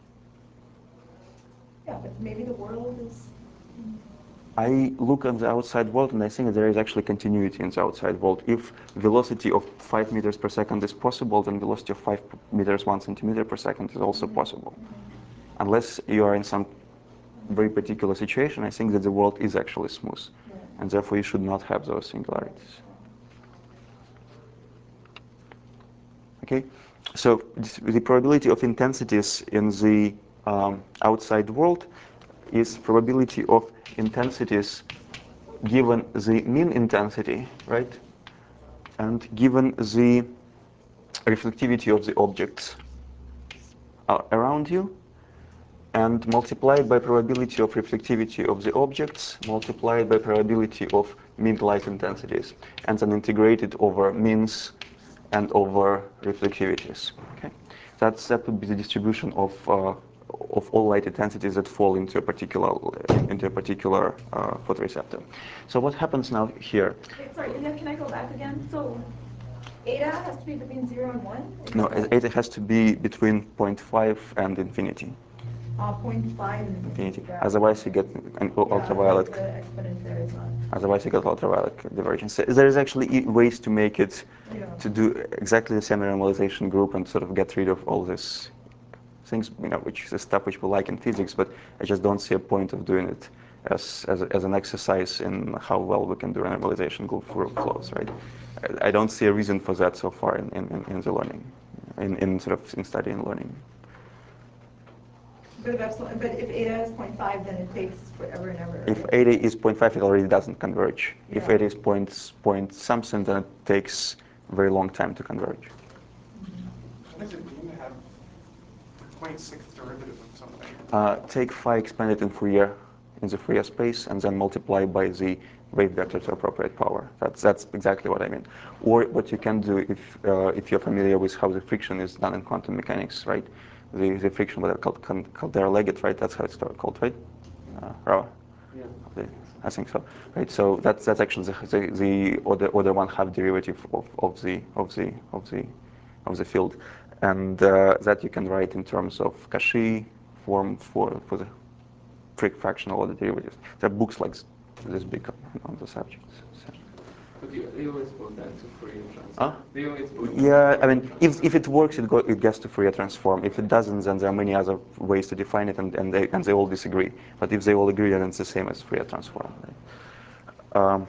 S2: Yeah, but maybe the world is...
S1: I look at the outside world and I think that there is actually continuity in the outside world. If velocity of 5 meters per second is possible, then velocity of 5 meters 1 centimeter per second is also possible. Unless you are in some very particular situation, I think that the world is actually smooth. And therefore you should not have those singularities. Okay, so the probability of intensities in the outside world is probability of intensities given the mean intensity, right, and given the reflectivity of the objects around you, and multiplied by probability of reflectivity of the objects, multiplied by probability of mean light intensities, and then integrated over means and over reflectivities. Okay, that would be the distribution of all light intensities that fall into a particular photoreceptor. So what happens now here?
S2: Wait, sorry, can I go back again? So eta has to be between 0 and 1?
S1: No, eta has to be between 0.5 and infinity.
S2: 0.5 and
S1: Infinity.
S2: Yeah.
S1: Otherwise, you get an ultraviolet.
S2: The exponent there is not.
S1: Otherwise, you get ultraviolet divergence. There is actually ways to make it
S2: Yeah.
S1: to do exactly the same normalization group and sort of get rid of all this things, which is the stuff which we like in physics. But I just don't see a point of doing it as an exercise in how well we can do normalization group flows, right? I don't see a reason for that so far in the learning, in study and learning.
S2: But if eta is 0.5, then it takes forever and ever.
S1: If
S2: right?
S1: eta is 0.5, it already doesn't converge. If
S2: Yeah.
S1: eta is point something, then it takes a very long time to converge.
S4: What does it mean to have 0.6 derivative of something?
S1: Take phi expanded in Fourier, in the Fourier space, and then multiply by the wave vector to appropriate power. That's exactly what I mean. Or what you can do if you're familiar with how the friction is done in quantum mechanics, right? The friction, what are called Caldera-Leggett, right? That's how it's called, right? Rawa?
S6: Yeah.
S1: I think so, right? So that's actually the order 1/2 derivative of the field, and that you can write in terms of Cauchy form for the fractional order derivatives. There are books like this big on the subject. So.
S6: But they always go back to Fourier transform.
S1: Huh?
S6: They always go
S1: Yeah, I mean, if it works, it gets to Fourier transform. If it doesn't, then there are many other ways to define it, and they all disagree. But if they all agree, then it's the same as Fourier transform. Right?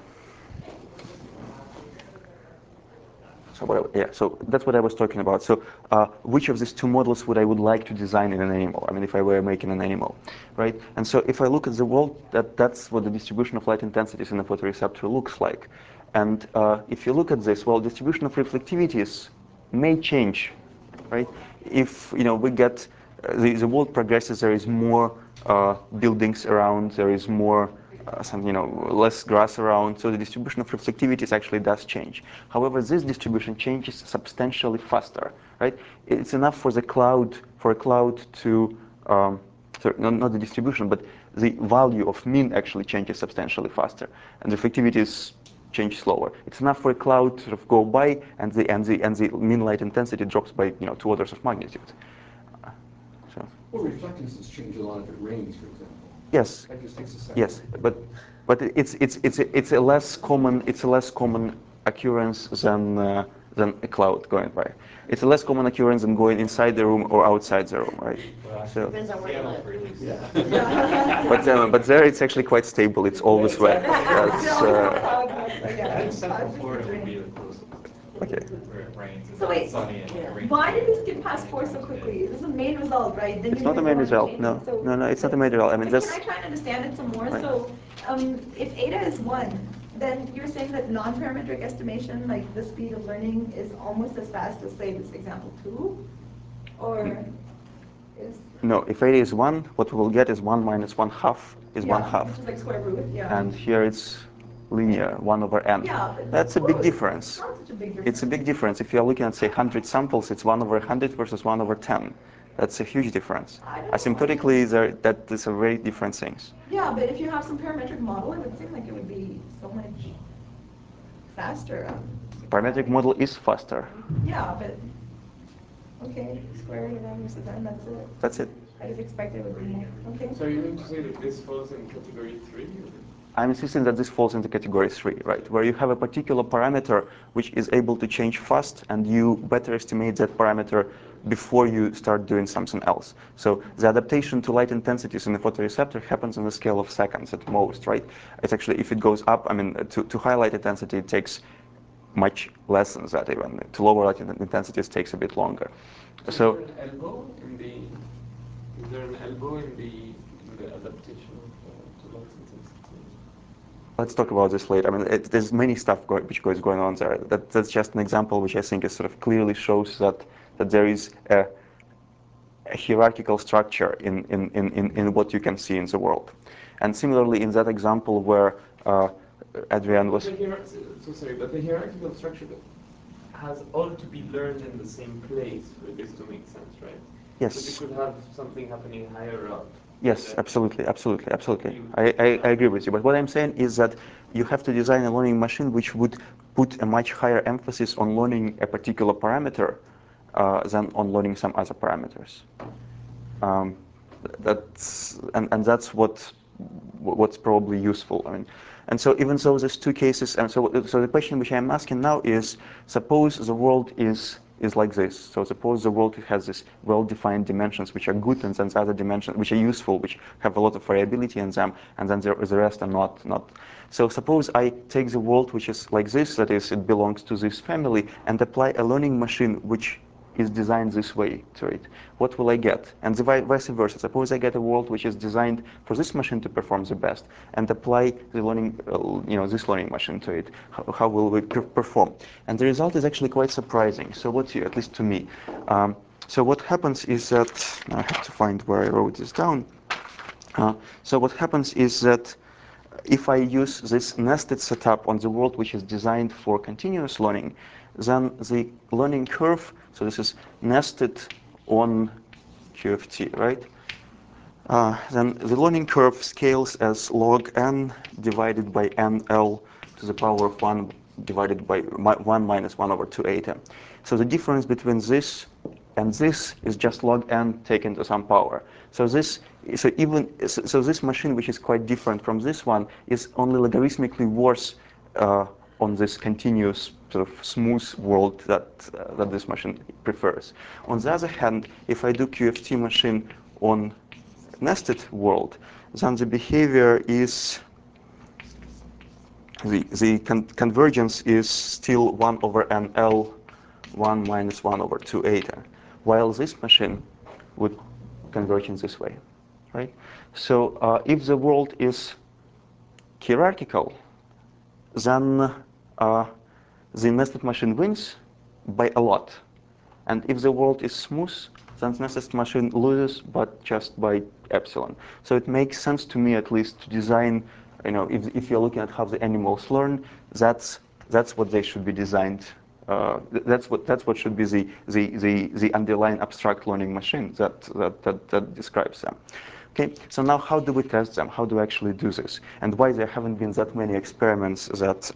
S1: So that's what I was talking about. So which of these two models would I like to design in an animal? I mean, if I were making an animal, right? And so if I look at the world, that's what the distribution of light intensities in a photoreceptor looks like. And if you look at this, well, distribution of reflectivities may change, right? If we get the world progresses, there is more buildings around, there is more less grass around, so the distribution of reflectivities actually does change. However, this distribution changes substantially faster, right? It's enough for a cloud to, not the distribution, but the value of mean actually changes substantially faster, and the reflectivities change slower. It's enough for a cloud to sort of go by, and the mean light intensity drops by 2 orders of magnitude. So.
S5: Well, reflectances change a lot if it rains, for example.
S1: Yes.
S5: That just takes a second.
S1: Yes, but it's a less common occurrence than a cloud going by. It's a less common occurrence than going inside the room or outside the room, right? So, but there it's actually quite stable. It's always wet. That's,
S3: I think Central Florida would be the closest.
S1: okay.
S3: Where it rains, it's
S2: So wait,
S3: sunny and it rains.
S2: why did we skip past 4 so quickly? This is the main result, right? Then
S1: It's not a main result. No, it's not a main result. I mean,
S2: Can
S1: that's.
S2: I try and understand it some more?
S1: Right.
S2: So, if eta is 1, then you're saying that non-parametric estimation, like the speed of learning, is almost as fast as, say, this example 2? Or is...
S1: No, if eta is 1, what we will get is 1 minus 1/2 is 1/2.
S2: Which is like square root, yeah.
S1: And here it's linear, 1 over n.
S2: Yeah, but
S1: That's a big
S2: it's
S1: difference.
S2: not such a big difference.
S1: It's a big difference. If you're looking at, say, 100 samples, it's 1 over 100 versus 1 over 10. That's a huge difference.
S2: I don't know.
S1: Asymptotically, that is a very different things.
S2: Yeah, but if you have some parametric model, it would seem like it would be so much faster.
S1: Parametric model is faster.
S2: Yeah, but okay, square root of m versus n, that's it.
S1: That's it.
S2: I just expected it would be more. Okay.
S6: So you mean to say that this falls in category 3?
S1: I'm insisting that this falls into category 3, right? Where you have a particular parameter which is able to change fast, and you better estimate that parameter before you start doing something else. So the adaptation to light intensities in the photoreceptor happens on the scale of seconds at most, right? It's actually, if it goes up, I mean, to high light intensity, it takes much less than that even. To lower light intensities takes a bit longer.
S6: Is
S1: So
S6: there an elbow in the adaptation to light intensity?
S1: let's talk about this later. I mean, there's many stuff which is going on there. That's just an example which I think is sort of clearly shows that there is a hierarchical structure in what you can see in the world. And similarly, in that example where Adrian was...
S6: So sorry, but the hierarchical structure has all to be learned in the same place for this to make sense, right?
S1: Yes.
S6: But you could have something happening higher up.
S1: Yes, absolutely. I agree with you. But what I'm saying is that you have to design a learning machine which would put a much higher emphasis on learning a particular parameter than on learning some other parameters. That's what's probably useful. I mean, and so even though there's two cases, and so the question which I'm asking now is: suppose the world is like this. So suppose the world has these well-defined dimensions which are good, and then the other dimensions which are useful, which have a lot of variability in them, and then the rest are not. So suppose I take the world which is like this, that is, it belongs to this family, and apply a learning machine which is designed this way to it. What will I get? And the vice versa. Suppose I get a world which is designed for this machine to perform the best, and apply the learning, this learning machine to it. How will it perform? And the result is actually quite surprising. So at least to me. So what happens is that I have to find where I wrote this down. So what happens is that if I use this nested setup on the world which is designed for continuous learning, then the learning curve, so this is nested on QFT, right? Then the learning curve scales as log n divided by nl to the power of 1 divided by 1 minus 1 over 2 eta. So the difference between this and this is just log n taken to some power. So this machine, which is quite different from this one, is only logarithmically worse on this continuous sort of smooth world that this machine prefers. On the other hand, if I do QFT machine on nested world, then the behavior is the convergence is still 1 over nl 1 minus 1 over 2 eta, while this machine would converge in this way, right? So if the world is hierarchical, then the nested machine wins by a lot. And if the world is smooth, then the nested machine loses, but just by epsilon. So it makes sense to me, at least, to design, if you're looking at how the animals learn, that's what they should be designed. That's what should be the underlying abstract learning machine that describes them. Okay, so now how do we test them? How do we actually do this? And why there haven't been that many experiments that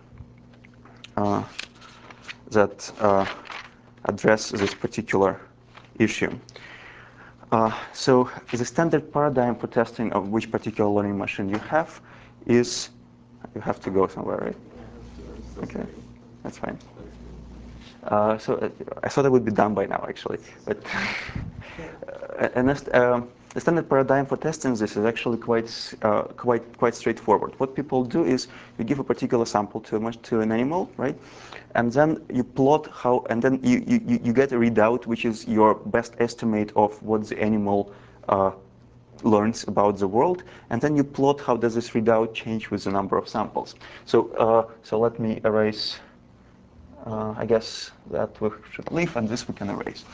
S1: address this particular issue? So the standard paradigm for testing of which particular learning machine you have is, you have to go somewhere, right? Okay, that's fine. So I thought I would be done by now, actually, but the standard paradigm for testing this is actually quite straightforward. What people do is you give a particular sample to an animal, right, and then you plot how, and then you get a readout, which is your best estimate of what the animal learns about the world, and then you plot how does this readout change with the number of samples. So let me erase. I guess that we should leave, and this we can erase.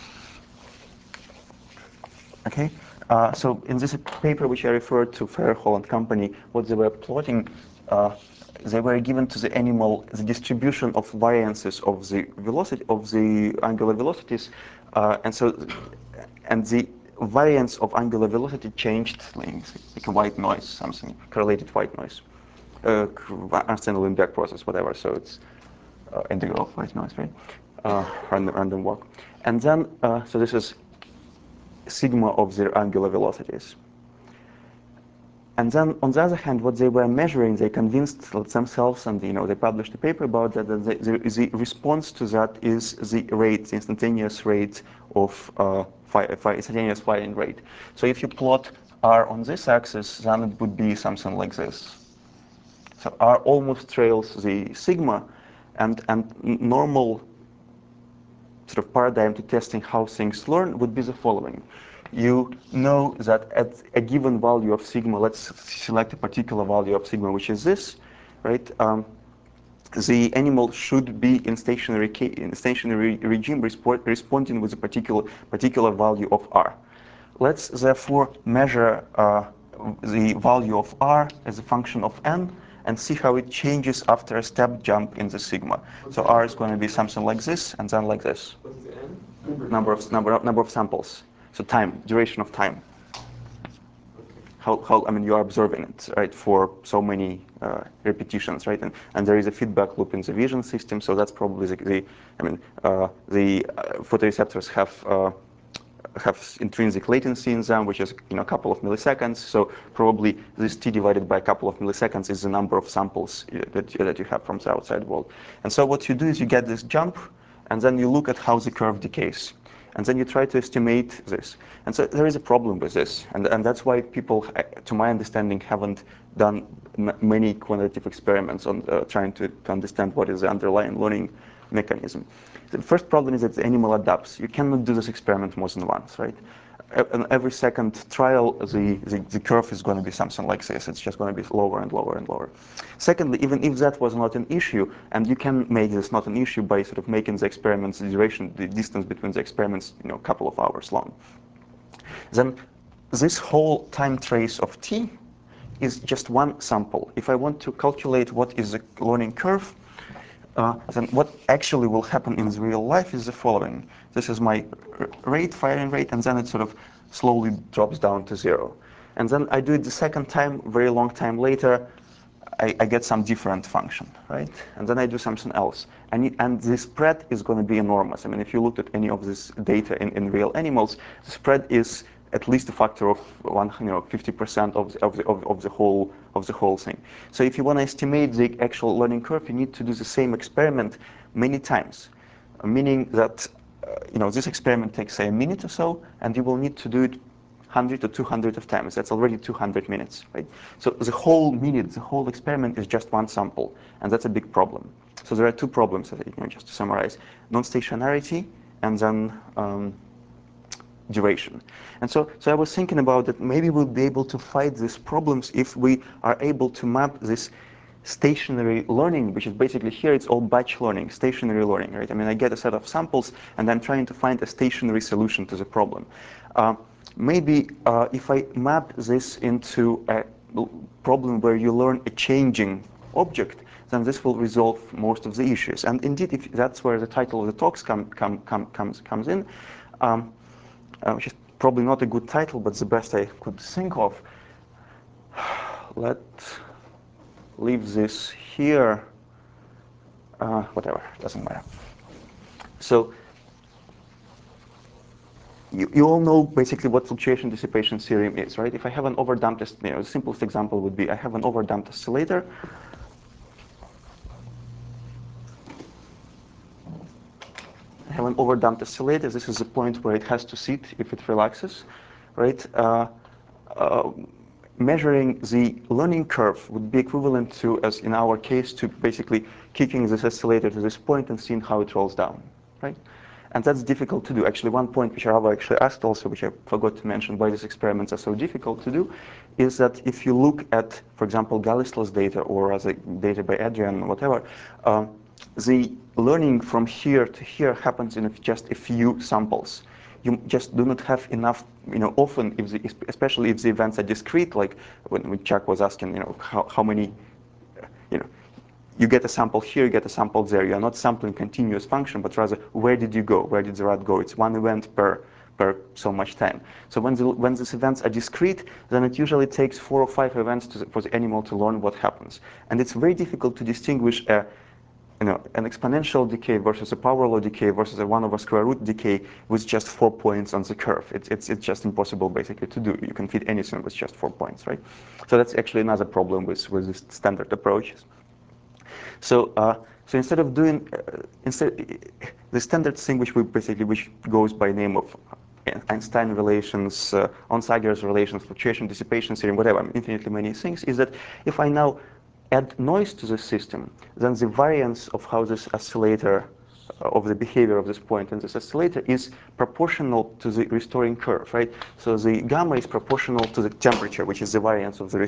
S1: Okay. So in this paper, which I referred to, Fairhall and company, what they were plotting, they were given to the animal the distribution of variances of the velocity of the angular velocities, and the variance of angular velocity changed, like a white noise, something correlated white noise, unstable Lindbergh process, whatever. So it's integral of white noise, right? Random walk. And then, so this is sigma of their angular velocities. And then, on the other hand, what they were measuring, they convinced themselves, and they published a paper about that, that the response to that is the rate, the instantaneous rate of instantaneous firing rate. So if you plot R on this axis, then it would be something like this. So R almost trails the sigma, and normal sort of paradigm to testing how things learn would be the following. You know that at a given value of sigma, let's select a particular value of sigma, which is this, right? The animal should be in stationary regime responding with a particular value of r. Let's therefore measure the value of r as a function of n and see how it changes after a step jump in the sigma. So r is going to be something like this and then like this.
S6: What is the n?
S1: Number of samples. So time, duration of time.
S6: Okay.
S1: How I mean, you are observing it, right, for so many repetitions, right, and there is a feedback loop in the vision system, so that's probably the photoreceptors have intrinsic latency in them, which is a couple of milliseconds. So probably this t divided by a couple of milliseconds is the number of samples that you have from the outside world. And so what you do is you get this jump, and then you look at how the curve decays. And then you try to estimate this. And so there is a problem with this. And that's why people, to my understanding, haven't done many quantitative experiments on trying to understand what is the underlying learning mechanism. The first problem is that the animal adapts. You cannot do this experiment more than once, right? In every second trial, the curve is going to be something like this. It's just going to be lower and lower and lower. Secondly, even if that was not an issue, and you can make this not an issue by sort of making the experiments, the duration, the distance between the experiments, a couple of hours long, then this whole time trace of t is just one sample. If I want to calculate what is the learning curve, then what actually will happen in the real life is the following. This is my firing rate, and then it sort of slowly drops down to 0. And then I do it the second time, very long time later, I get some different function, right? And then I do something else. And the spread is going to be enormous. I mean, if you looked at any of this data in real animals, the spread is at least a factor of 50% of the whole thing. So if you want to estimate the actual learning curve, you need to do the same experiment many times, meaning that this experiment takes, say, a minute or so, and you will need to do it 100 or 200 of times. That's already 200 minutes, right? So the whole minute, the whole experiment is just one sample, and that's a big problem. So there are two problems, just to summarize: non-stationarity and then duration. And so I was thinking about that maybe we'll be able to fight these problems if we are able to map this stationary learning, which is basically here, it's all batch learning, stationary learning, right? I mean, I get a set of samples, and I'm trying to find a stationary solution to the problem. Maybe if I map this into a problem where you learn a changing object, then this will resolve most of the issues. And indeed, if that's where the title of the talks comes in, which is probably not a good title, but the best I could think of. Let's leave this here. Whatever, doesn't matter. So you all know basically what fluctuation dissipation theorem is, right? If I have an overdamped, the simplest example would be I have an overdamped oscillator. I have an overdamped oscillator. This is the point where it has to sit if it relaxes, right? Measuring the learning curve would be equivalent to, as in our case, to basically kicking this oscillator to this point and seeing how it rolls down, right? And that's difficult to do. Actually, one point which Rava actually asked also, which I forgot to mention, why these experiments are so difficult to do, is that if you look at, for example, Galisla's data or as a data by Adrian, whatever, the learning from here to here happens in just a few samples. You just do not have enough, often, especially if the events are discrete, like when Chuck was asking, how many, you get a sample here, you get a sample there. You are not sampling continuous function, but rather, where did you go? Where did the rat go? It's one event per so much time. So when these events are discrete, then it usually takes 4 or 5 events for the animal to learn what happens. And it's very difficult to distinguish an exponential decay versus a power law decay versus a 1 over square root decay with just 4 points on the curve. It's just impossible basically to do. You can fit anything with just 4 points, right? So that's actually another problem with the standard approaches. So instead of doing the standard thing, which goes by name of Einstein relations, Onsager's relations, fluctuation dissipation theorem, whatever, infinitely many things, is that if I now add noise to the system, then the variance of how this oscillator, of the behavior of this point in this oscillator is proportional to the restoring curve, right? So the gamma is proportional to the temperature, which is the variance of the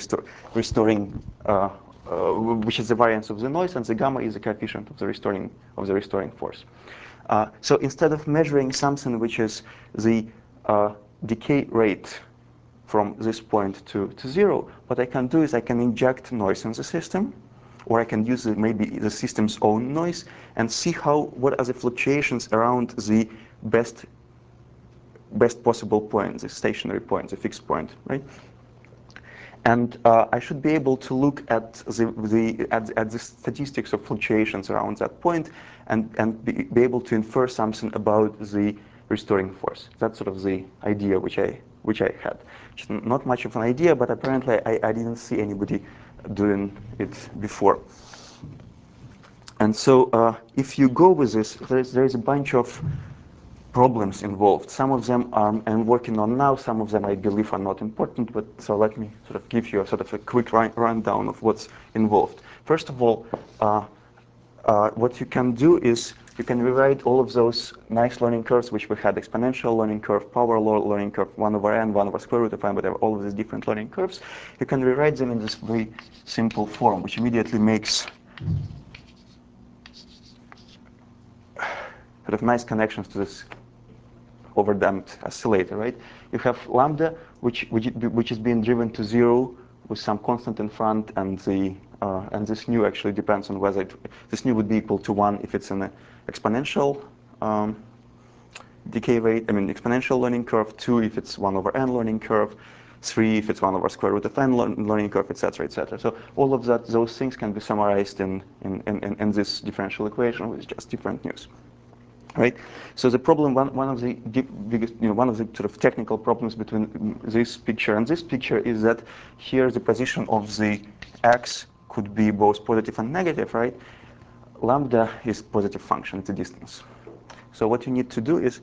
S1: which is the variance of the noise, and the gamma is the coefficient of the restoring force. So instead of measuring something which is the decay rate from this point to 0, what I can do is I can inject noise in the system, or I can use maybe the system's own noise and see what are the fluctuations around the best possible point, the stationary point, the fixed point, right? And I should be able to look at the statistics of fluctuations around that point and be able to infer something about the restoring force. That's sort of the idea which I had. It's not much of an idea, but apparently I didn't see anybody doing it before. And so if you go with this, there is a bunch of problems involved. Some of them I'm working on now. Some of them I believe are not important. But so let me sort of give you a sort of a quick rundown of what's involved. First of all, what you can do is you can rewrite all of those nice learning curves which we had: exponential learning curve, power law learning curve, 1 over n, 1 over square root of n, whatever, all of these different learning curves. You can rewrite them in this very simple form, which immediately makes sort of nice connections to this overdamped oscillator, right? You have lambda, which is being driven to 0 with some constant in front, and this nu actually depends on whether this nu would be equal to 1 if it's an exponential decay rate. I mean, exponential learning curve. 2 if it's 1 over n learning curve. 3 if it's 1 over square root of n learning curve, etc., etc. So all of those things can be summarized in this differential equation with just different nus. Right. So the problem, one of the biggest, one of the sort of technical problems between this picture and this picture is that here the position of the x could be both positive and negative, right? Lambda is positive function, it's a distance. So what you need to do is,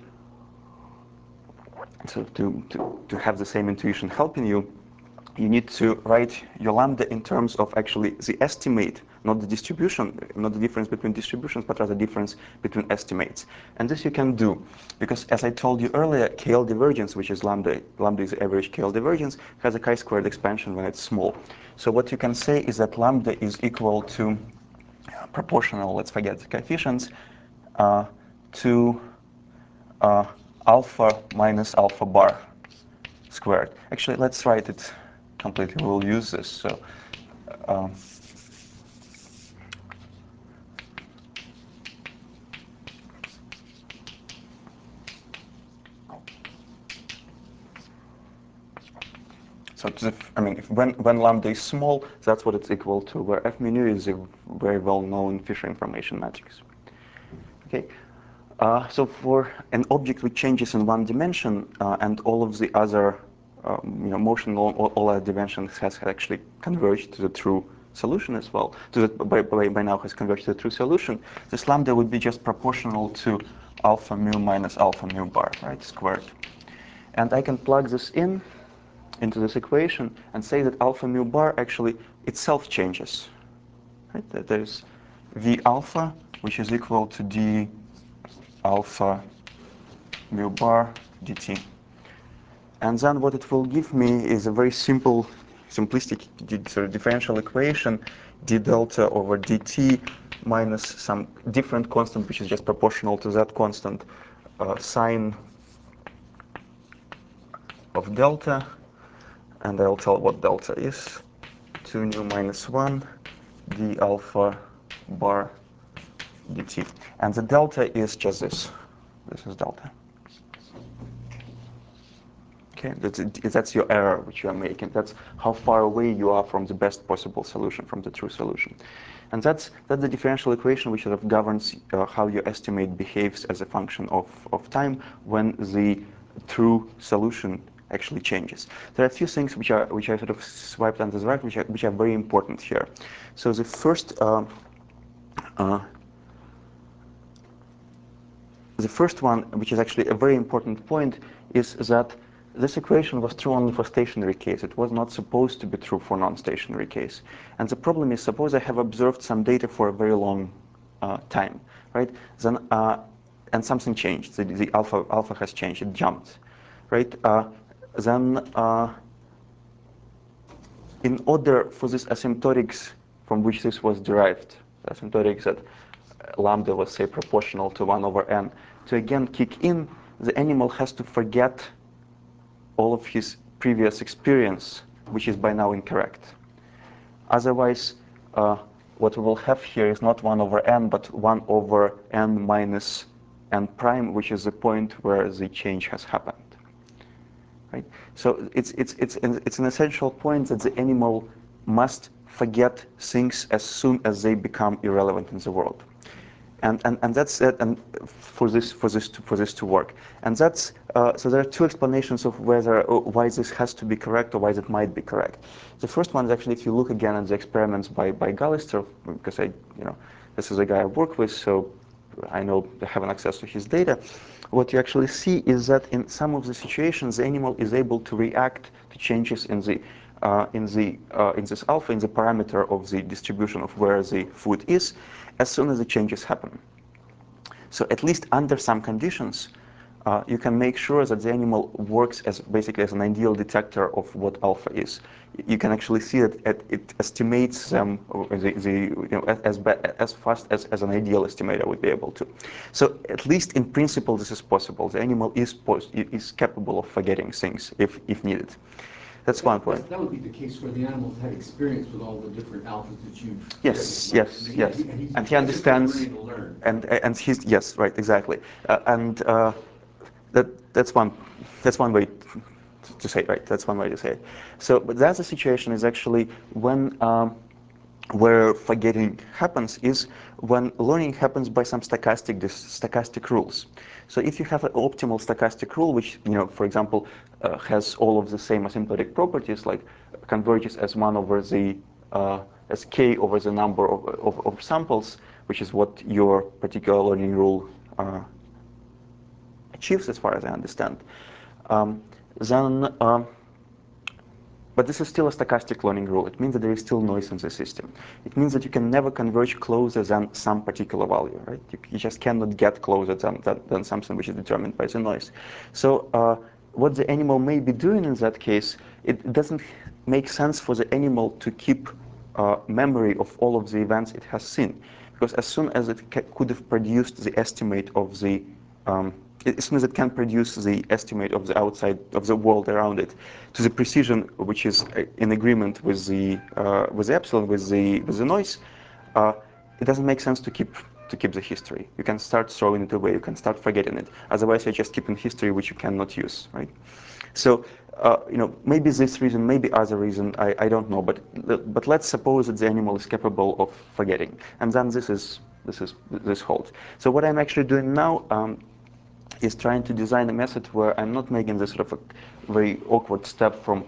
S1: so to have the same intuition helping you, you need to write your lambda in terms of actually the estimate, not the distribution, not the difference between distributions, but rather the difference between estimates. And this you can do because, as I told you earlier, KL divergence, which is lambda is the average KL divergence, has a chi-squared expansion when it's small. So what you can say is that lambda is equal to proportional, let's forget the coefficients, to alpha minus alpha bar squared. Actually, let's write it completely. We'll use this. So when lambda is small, that's what it's equal to, where f mu nu is a very well-known Fisher information matrix. Okay. So for an object which changes in one dimension and all of the other motion, all other dimensions has actually converged to the true solution as well. By now has converged to the true solution. This lambda would be just proportional to alpha mu minus alpha mu bar, right, squared. And I can plug this into this equation and say that alpha mu bar actually itself changes. Right? That there's V alpha, which is equal to d alpha mu bar dt. And then what it will give me is a very simplistic sort of differential equation, d delta over dt minus some different constant, which is just proportional to that constant, sine of delta, and I'll tell what delta is, 2 nu minus 1 d alpha bar dt. And the delta is just this. This is delta. Okay, that's your error which you are making. That's how far away you are from the best possible solution, from the true solution. And that's the differential equation which sort of governs how your estimate behaves as a function of time when the true solution actually changes. There are a few things which I sort of swiped under the rug, which are very important here. So the first one, which is actually a very important point, is that this equation was true only for stationary case. It was not supposed to be true for non-stationary case. And the problem is, suppose I have observed some data for a very long time, right? Then and something changed. The alpha has changed. It jumped, right? Then in order for this asymptotics from which this was derived, the asymptotics that lambda was, say, proportional to 1 over n, to again kick in, the animal has to forget all of his previous experience, which is by now incorrect. Otherwise, what we will have here is not 1 over n, but 1 over n minus n prime, which is the point where the change has happened. Right? So it's an essential point that the animal must forget things as soon as they become irrelevant in the world. And that's it. And for this to work, and that's so there are two explanations of why this has to be correct or why it might be correct. The first one is actually, if you look again at the experiments by Gallister, because this is a guy I work with, so I know I have access to his data. What you actually see is that in some of the situations, the animal is able to react to changes in this alpha, in the parameter of the distribution of where the food is, as soon as the changes happen. So at least under some conditions, you can make sure that the animal works basically as an ideal detector of what alpha is. You can actually see that it estimates them as fast as an ideal estimator would be able to. So at least in principle, this is possible. The animal is capable of forgetting things if needed. That's one point.
S5: That would be the case where the animal's had experience with all the different alphas that you've
S1: Yes,
S5: given,
S1: yes.
S5: And
S1: And he understands.
S5: ready to learn.
S1: And he's, yes, right, exactly. That's one way to say it, right? That's one way to say it. So, but that's the situation is actually when where forgetting happens is when learning happens by some stochastic rules. So if you have an optimal stochastic rule, which, for example, has all of the same asymptotic properties, like converges as 1 over the as k over the number of samples, which is what your particular learning rule achieves, as far as I understand, but this is still a stochastic learning rule. It means that there is still noise in the system. It means that you can never converge closer than some particular value, right? You just cannot get closer than something which is determined by the noise. So what the animal may be doing in that case, it doesn't make sense for the animal to keep memory of all of the events it has seen. Because as soon as it could have produced the estimate of the as soon as it can produce the estimate of the outside of the world around it to the precision which is in agreement with the epsilon, with the noise, it doesn't make sense to keep the history. You can start throwing it away. You can start forgetting it. Otherwise, you're just keeping history which you cannot use, right? So maybe this reason, maybe other reason, I don't know. But let's suppose that the animal is capable of forgetting, and then this holds. So what I'm actually doing now is trying to design a method where I'm not making this sort of a very awkward step from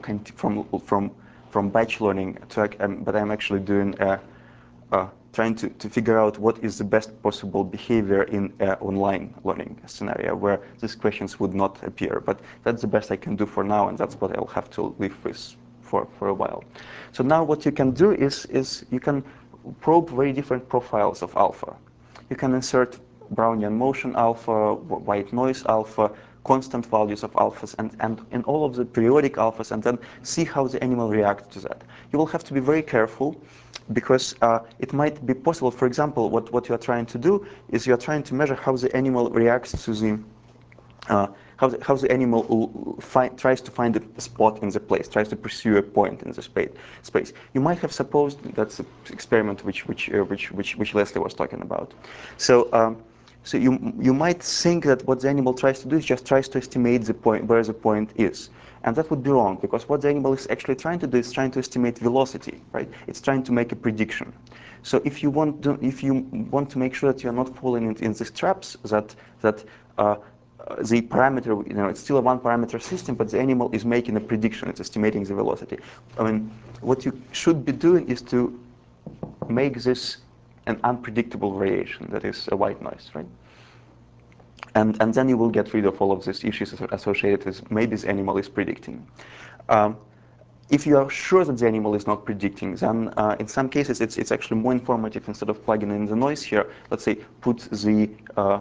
S1: batch learning but I'm actually doing trying to figure out what is the best possible behavior in an online learning scenario where these questions would not appear. But that's the best I can do for now, and that's what I'll have to live with for a while. So now what you can do is you can probe very different profiles of alpha. You can insert Brownian motion alpha, white noise alpha, constant values of alphas, and in all of the periodic alphas, and then see how the animal reacts to that. You will have to be very careful because it might be possible, for example, what you are trying to do is you are trying to measure how the animal reacts to the how the animal tries to find a spot in the place, tries to pursue a point in the space. You might have supposed that's the experiment which Leslie was talking about. So so you might think that what the animal tries to do is just tries to estimate the point where the point is, and that would be wrong because what the animal is actually trying to do is trying to estimate velocity, right? It's trying to make a prediction. So if you want to make sure that you're not falling in these traps that the parameter, it's still a one-parameter system, but the animal is making a prediction. It's estimating the velocity. I mean, what you should be doing is to make this an unpredictable variation, that is a white noise, right? And then you will get rid of all of these issues associated with maybe this animal is predicting. Um, if you are sure that the animal is not predicting, then in some cases it's actually more informative, instead of plugging in the noise here, let's say put the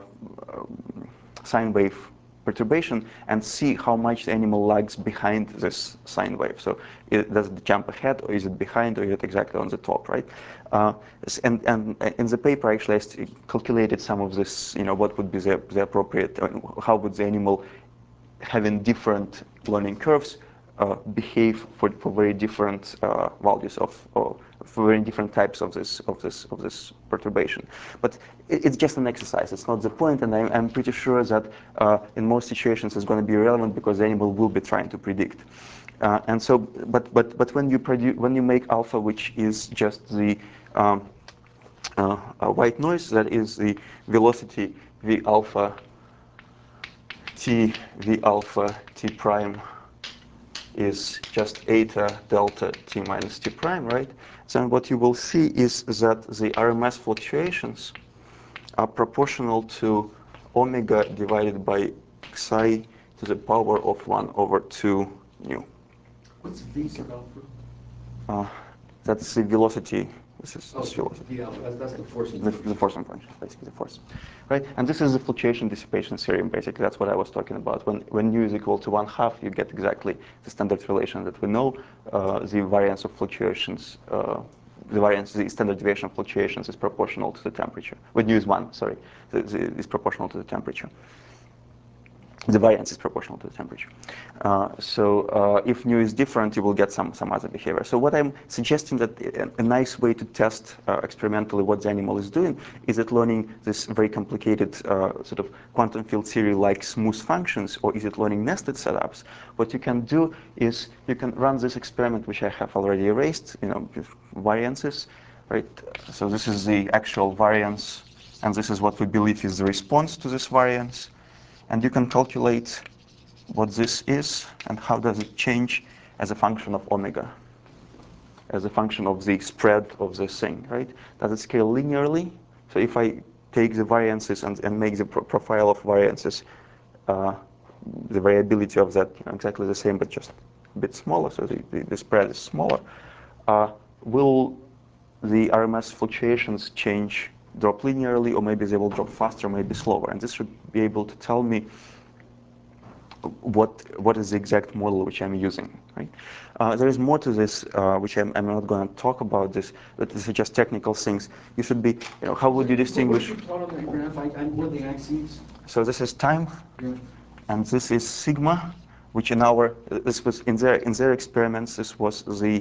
S1: sine wave perturbation and see how much the animal lags behind this sine wave. So does it jump ahead, or is it behind, or is it exactly on the top, right? And in the paper, actually, I calculated some of this, what would be the appropriate, how would the animal having different learning curves behave for very different values or for very different types of this perturbation. But it's just an exercise. It's not the point, and I'm pretty sure that in most situations it's going to be relevant because the animal will be trying to predict. And so, but when you make alpha, which is just the white noise, that is the velocity v alpha t v alpha t prime is just eta delta t minus t prime, right? Then what you will see is that the RMS fluctuations are proportional to omega divided by psi to the power of 1 over 2 nu.
S5: What's v sub alpha?
S1: That's the velocity. This is velocity.
S5: V alpha, that's the forcing
S1: The
S5: function.
S1: forcing function, basically the force, right? And this is the fluctuation dissipation theorem. Basically, that's what I was talking about. When u is equal to 1/2, you get exactly the standard relation that we know. The variance of fluctuations, the standard deviation of fluctuations is proportional to the temperature. When u is 1, sorry, is proportional to the temperature. The variance is proportional to the temperature. So if nu is different, you will get some other behavior. So what I'm suggesting, that a nice way to test experimentally what the animal is doing is it learning this very complicated sort of quantum field theory like smooth functions, or is it learning nested setups? What you can do is you can run this experiment, which I have already erased, with variances, right? So this is the actual variance, and this is what we believe is the response to this variance. And you can calculate what this is and how does it change as a function of omega, as a function of the spread of this thing, right? Does it scale linearly? So if I take the variances and make the profile of variances, the variability of that exactly the same, but just a bit smaller, so the spread is smaller, will the RMS fluctuations drop linearly, or maybe they will drop faster, maybe slower? And this should be able to tell me what is the exact model which I'm using, right? There is more to this, which I'm not going to talk about this, but these are just technical things. You should be, how would you distinguish?
S5: What you plot on that graph, what are the axes?
S1: So this is time,
S5: Yeah.
S1: and this is sigma, which this was in their experiments, this was the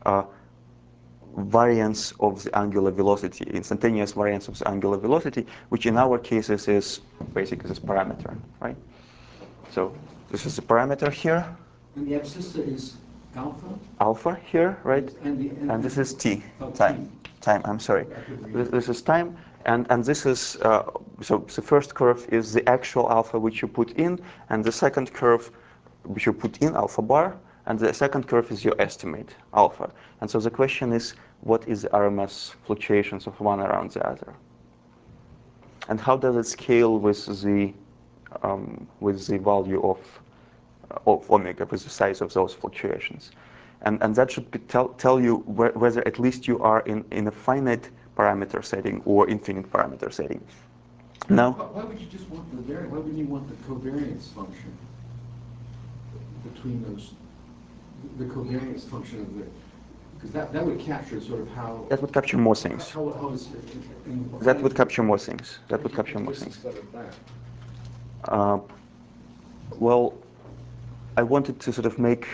S1: variance of the angular velocity, instantaneous variance of the angular velocity, which in our cases is basically this parameter, right? So this is the parameter here.
S5: And the abscissa is alpha?
S1: Alpha here, right? And this is t, time. Time, I'm sorry. This is time, and this is, so the first curve is the actual alpha which you put in, and the second curve which you put in, alpha bar, and the second curve is your estimate, alpha. And so the question is, what is the RMS fluctuations of one around the other? And how does it scale with the value of omega, with the size of those fluctuations? And that should tell you whether at least you are in a finite parameter setting or infinite parameter setting. Now,
S5: Why would you just want the variance? Why wouldn't you want the covariance function between those? The covariance function of the, because that would capture sort of how.
S1: That would capture more things.
S5: How is
S1: that would capture more things. That would capture more things. Well, I wanted to sort of make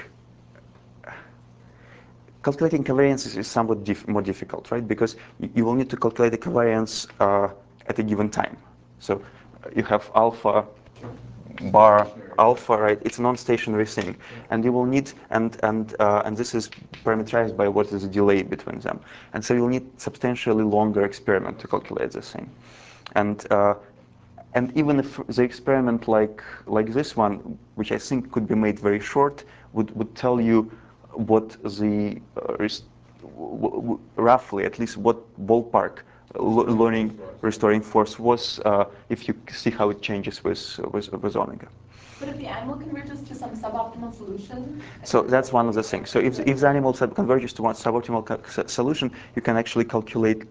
S1: calculating covariances is somewhat more difficult, right? Because you will need to calculate the covariance at a given time. So you have alpha bar alpha, right? It's a non-stationary thing, and you will need and this is parameterized by what is the delay between them, and so you'll need substantially longer experiment to calculate this thing, and even if the experiment like this one, which I think could be made very short, would tell you what the roughly, at least what ballpark learning restoring force was, if you see how it changes with omega.
S2: But if the animal converges to some suboptimal solution,
S1: So that's one of the things. So if the animal converges to one suboptimal solution, you can actually calculate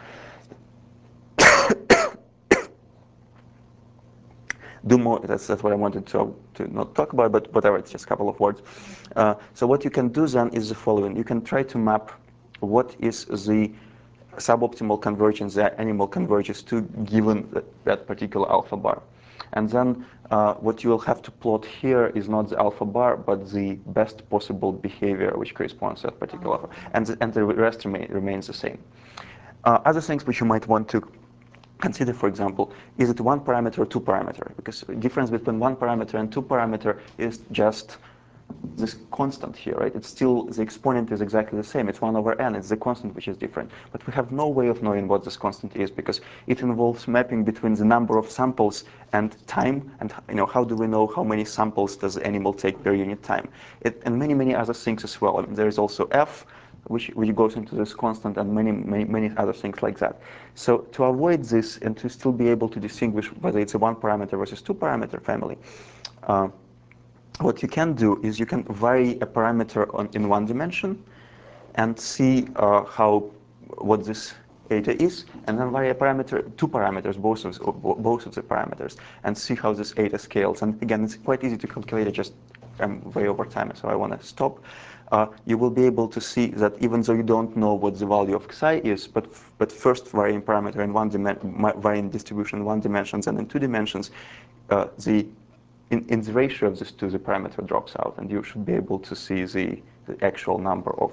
S1: do more. That's what I wanted to not talk about, but whatever. It's just a couple of words. So what you can do then is the following: you can try to map what is the suboptimal convergence that animal converges to given that particular alpha bar, and then what you will have to plot here is not the alpha bar, but the best possible behavior which corresponds to that particular alpha, and the rest remains the same. Other things which you might want to consider, for example, is it one parameter or two parameter? Because the difference between one parameter and two parameter is just this constant here, right? It's still, the exponent is exactly the same. It's 1 over n. It's the constant which is different. But we have no way of knowing what this constant is because it involves mapping between the number of samples and time. And how do we know how many samples does the animal take per unit time? And many other things as well. I mean, there is also f, which goes into this constant, and many other things like that. So to avoid this and to still be able to distinguish whether it's a one parameter versus two parameter family, what you can do is you can vary a parameter in one dimension and see what this eta is, and then vary a parameter, two parameters, both of the parameters, and see how this eta scales. And again, it's quite easy to calculate it, just way over time, so I want to stop. You will be able to see that even though you don't know what the value of psi is, but first varying parameter in varying distribution in one dimension and in two dimensions, in the ratio of these two, the parameter drops out, and you should be able to see the actual number of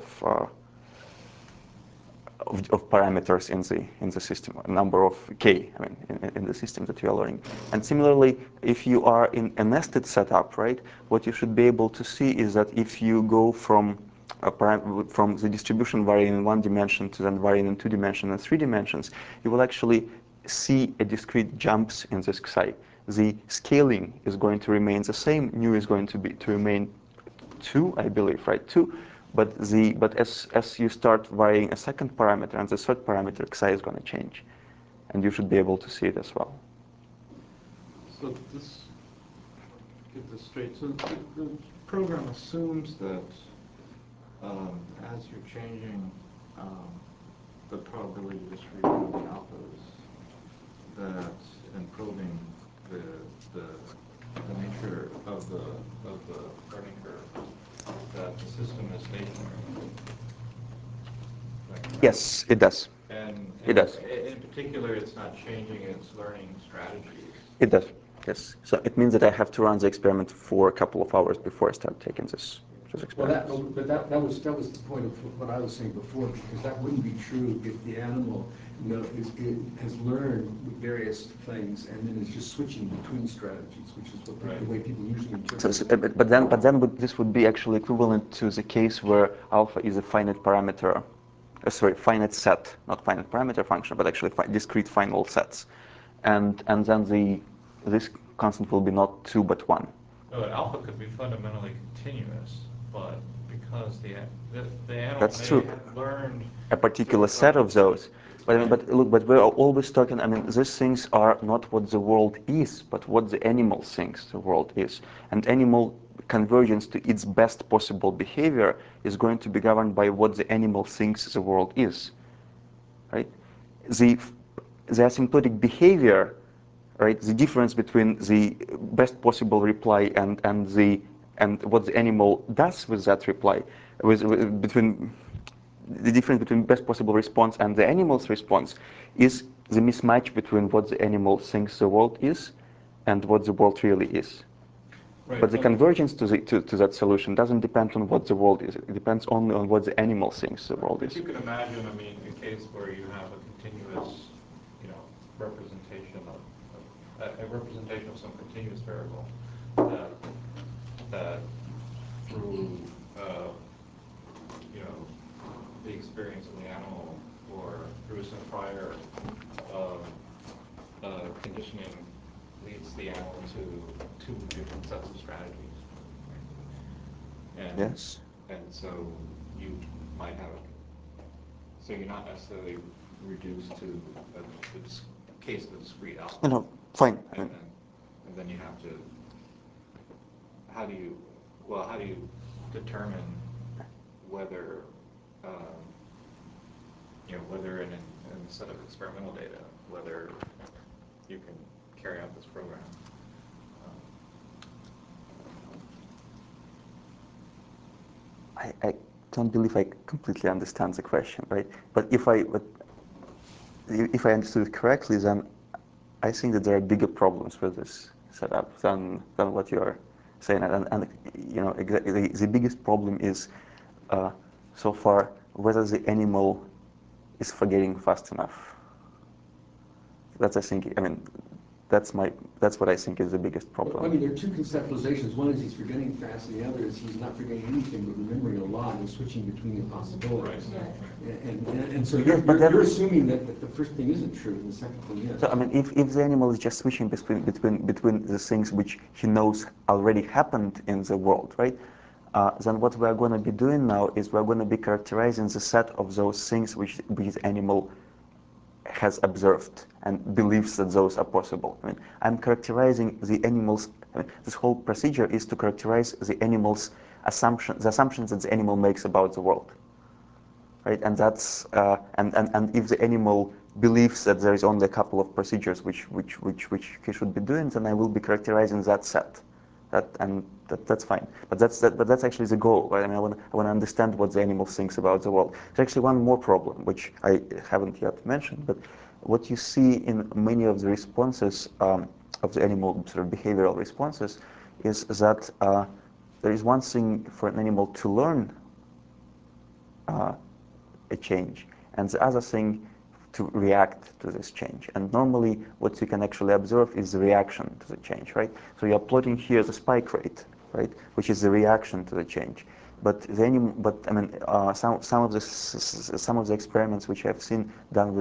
S1: parameters in the system, a number of k, I mean, in the system that you are learning. And similarly, if you are in a nested setup, right, what you should be able to see is that if you go from the distribution varying in one dimension to then varying in two dimensions and three dimensions, you will actually see a discrete jumps in this psi. The scaling is going to remain the same. Nu is going to remain 2, I believe, right? 2. But as you start varying a second parameter and the third parameter, psi is going to change, and you should be able to see it as well.
S3: So get this straight. So the program assumes that as you're changing the probability distribution of the alphas, that and probing the nature of the learning curve, that the system is stationary.
S1: Yes, it does.
S3: And
S1: it does.
S3: In particular, it's not changing its learning strategies.
S1: It does. Yes. So it means that I have to run the experiment for a couple of hours before I start taking this experiment.
S5: Well, that was the point of what I was saying before, because that wouldn't be true if the animal has learned various things and then is just switching between strategies, which is the way people usually interpret it.
S1: But then this would be actually equivalent to the case where alpha is a finite parameter, finite set, not finite parameter function, but actually discrete final sets, and then this constant will be not 2 but 1.
S3: No, alpha could be fundamentally continuous, but because the animal
S1: That's
S3: may
S1: true.
S3: have learned
S1: A particular set of those. But we're always talking, I mean, these things are not what the world is, but what the animal thinks the world is. And animal convergence to its best possible behavior is going to be governed by what the animal thinks the world is, right? The asymptotic behavior, right, the difference between the best possible reply and what the animal does with that reply, between the difference between best possible response and the animal's response is the mismatch between what the animal thinks the world is and what the world really is.
S3: Right,
S1: but the convergence to that solution doesn't depend on what the world is. It depends only on what the animal thinks the world
S3: But
S1: is.
S3: you can imagine, I mean, a case where you have a continuous, representation a representation of some continuous variable that through the experience of the animal or through some prior conditioning leads the animal to two different sets of strategies. And,
S1: Yes.
S3: And so you might have So you're not necessarily reduced to a case of a discrete
S1: No,
S3: alpha.
S1: no, fine.
S3: And then you have to, how do you, well, how do you determine whether, whether in a set of experimental data, whether you can carry out this program?
S1: I don't believe I completely understand the question, right? But if I understood it correctly, then I think that there are bigger problems with this setup than what you are saying. And exactly the biggest problem is so far whether the animal is forgetting fast enough. That's, I think, I mean, that's what I think is the biggest problem.
S5: I mean, there are two conceptualizations. One is he's forgetting fast, and the other is he's not forgetting anything but remembering a lot and switching between the possibilities. And so you're assuming that the first thing isn't true, and the second thing is.
S1: So I mean, if the animal is just switching between the things which he knows already happened in the world, right? Then what we are going to be doing now is we're going to be characterizing the set of those things which the animal has observed and believes that those are possible. I mean, I'm characterizing the animal's. I mean, this whole procedure is to characterize the animal's the assumptions that the animal makes about the world, right? And that's and if the animal believes that there is only a couple of procedures which he should be doing, then I will be characterizing that set. That's fine. But that's actually the goal, right? I mean, I want to understand what the animal thinks about the world. There's actually one more problem, which I haven't yet mentioned, but what you see in many of the responses of the animal sort of behavioral responses is that there is one thing for an animal to learn a change, and the other thing to react to this change. And normally what you can actually observe is the reaction to the change, right? So you're plotting here the spike rate, right, which is the reaction to the change. But I mean, some of the experiments which I've seen done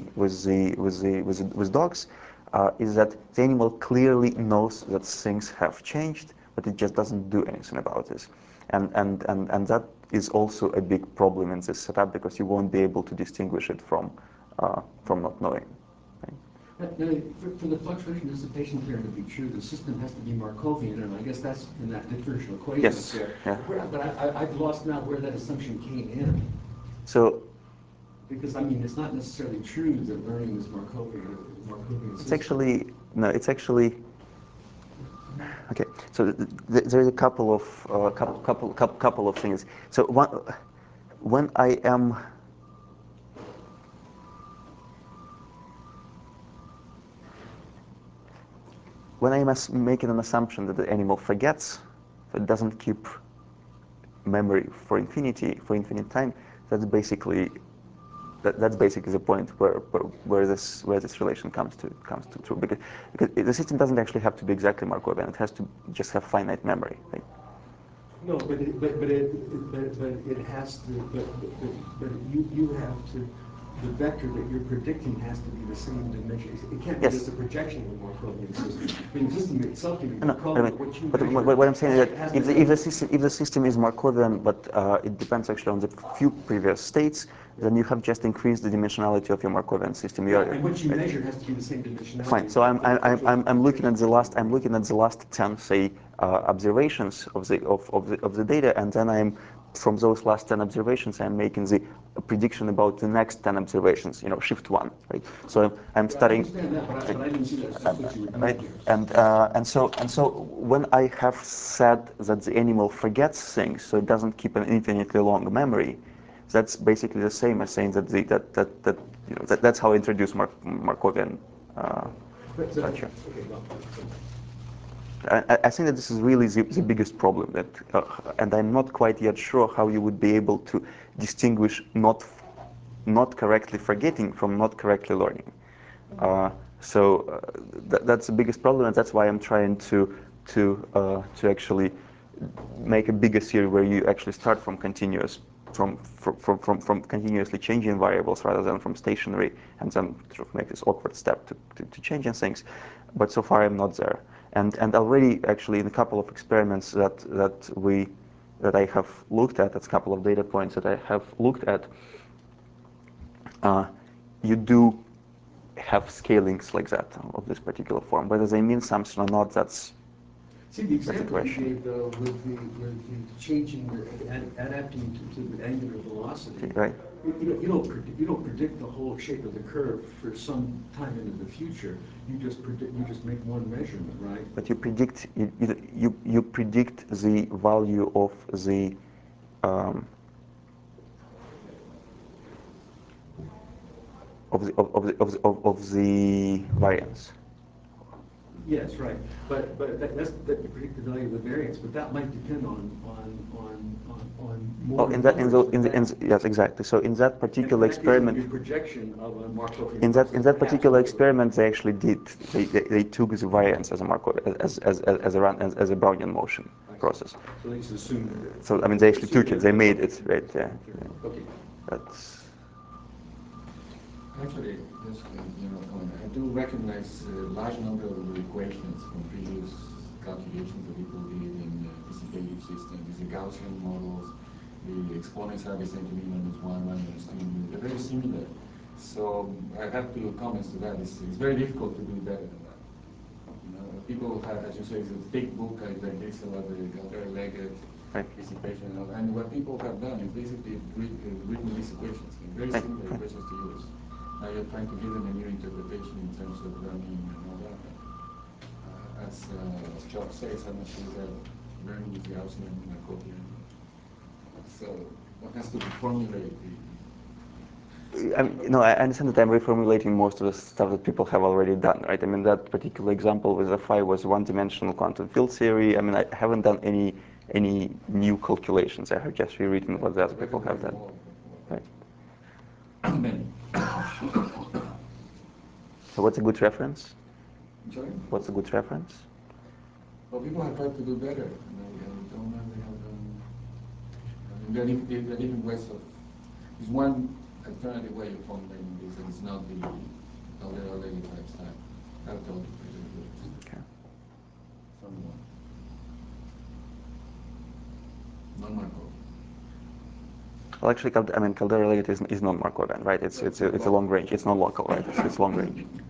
S1: with dogs is that the animal clearly knows that things have changed, but it just doesn't do anything about this. And that is also a big problem in this setup because you won't be able to distinguish it from not knowing. Right?
S5: For the fluctuation dissipation theorem to be true, the system has to be Markovian, and I guess that's in that differential equation.
S1: Yes.
S5: There.
S1: Yeah.
S5: But I've lost now where that assumption came in.
S1: So.
S5: Because I mean, it's not necessarily true that learning is Markovian
S1: It's
S5: system.
S1: actually no. It's actually. Okay, so there's a couple of things. So when I am making an assumption that the animal forgets, so it doesn't keep memory for infinite time, that's basically the point where this relation comes to true, because the system doesn't actually have to be exactly Markovian. It has to just have finite memory, right?
S5: No, but it has to. But you have to. The vector that you're predicting has to be the same dimension. It can't be just a projection of a Markovian system. I mean, the system itself can be Markovian.
S1: What I'm saying is that if the system is Markovian, but it depends actually on the few previous states, then you have just increased the dimensionality of your Markovian system.
S5: And what you measure has to be the same dimensionality.
S1: Fine. So I'm looking at the last 10, say, observations of the data, and then from those last 10 observations, I'm making the prediction about the next 10 observations. Shift one, right? So I'm studying.
S5: I understand that, but I didn't see that's what you were doing.
S1: Right. And so when I have said that the animal forgets things, so it doesn't keep an infinitely long memory, that's basically the same as saying that that's how I introduce Markovian structure. I think that this is really the biggest problem, and I'm not quite yet sure how you would be able to distinguish not correctly forgetting from not correctly learning. So that's the biggest problem, and that's why I'm trying to actually make a bigger theory where you actually start from continuously changing variables rather than from stationary, and then sort of make this awkward step to changing things. But so far I'm not there. And already actually in a couple of experiments that I have looked at, that's a couple of data points that I have looked at, you do have scalings like that of this particular form. Whether they mean something or not, that's
S5: See, the
S1: That's a
S5: example you
S1: question.
S5: gave, though, with the changing, adapting to the angular velocity.
S1: right.
S5: You don't predict the whole shape of the curve for some time into the future. You just make one measurement, right?
S1: But you predict you predict the value of the um, of the variance.
S5: Yes, right. But that's that you predict the value of the variance, but that might depend on more
S1: Oh, in that
S5: numbers than that.
S1: yes, exactly. So in that
S5: And
S1: particular
S5: that gives you a
S1: experiment,
S5: projection of a Markovian
S1: in
S5: function
S1: that
S5: perhaps
S1: particular
S5: over-
S1: experiment, they actually did. They took the variance as a Markov as a Brownian motion process.
S5: So they just assume.
S1: So I mean, they actually took it. They made it, right? Yeah.
S5: Okay.
S1: That's
S9: Actually, just comment. I do recognize a large number of equations from previous calculations that people did in dissipative systems. These are Gaussian models. The exponents are the same to me minus 1, 1 minus 2. They're very similar. So I have two comments to that. It's very difficult to do better than that. People have, as you say, it's a thick book like this about the Galder-Leggett
S1: right.
S9: dissipation. And what people have done is basically written these equations, very similar equations to yours. Now you're trying to give them a new interpretation in terms of learning and all that. As Chuck says, I'm not sure that learning is Gaussian and Markovian. So one has to reformulate
S1: I understand that I'm reformulating most of the stuff that people have already done, right? I mean, that particular example with Fy was one-dimensional quantum field theory. I mean, I haven't done any new calculations. I have just rewritten what the other people have done. Right.
S9: Many.
S1: So what's a good reference?
S9: I'm sorry?
S1: What's a good reference?
S9: Well, people have tried to do better. And don't know they have done. I mean, there are different ways of. There's one alternative way of formulating this, and it's not the Caldera-Leggett type style. I'll tell you.
S1: Okay.
S9: Someone. Non-Markov.
S1: Well, actually, Caldera-Leggett is non-Markovian, right? It's a long range. It's not local, right? It's long range.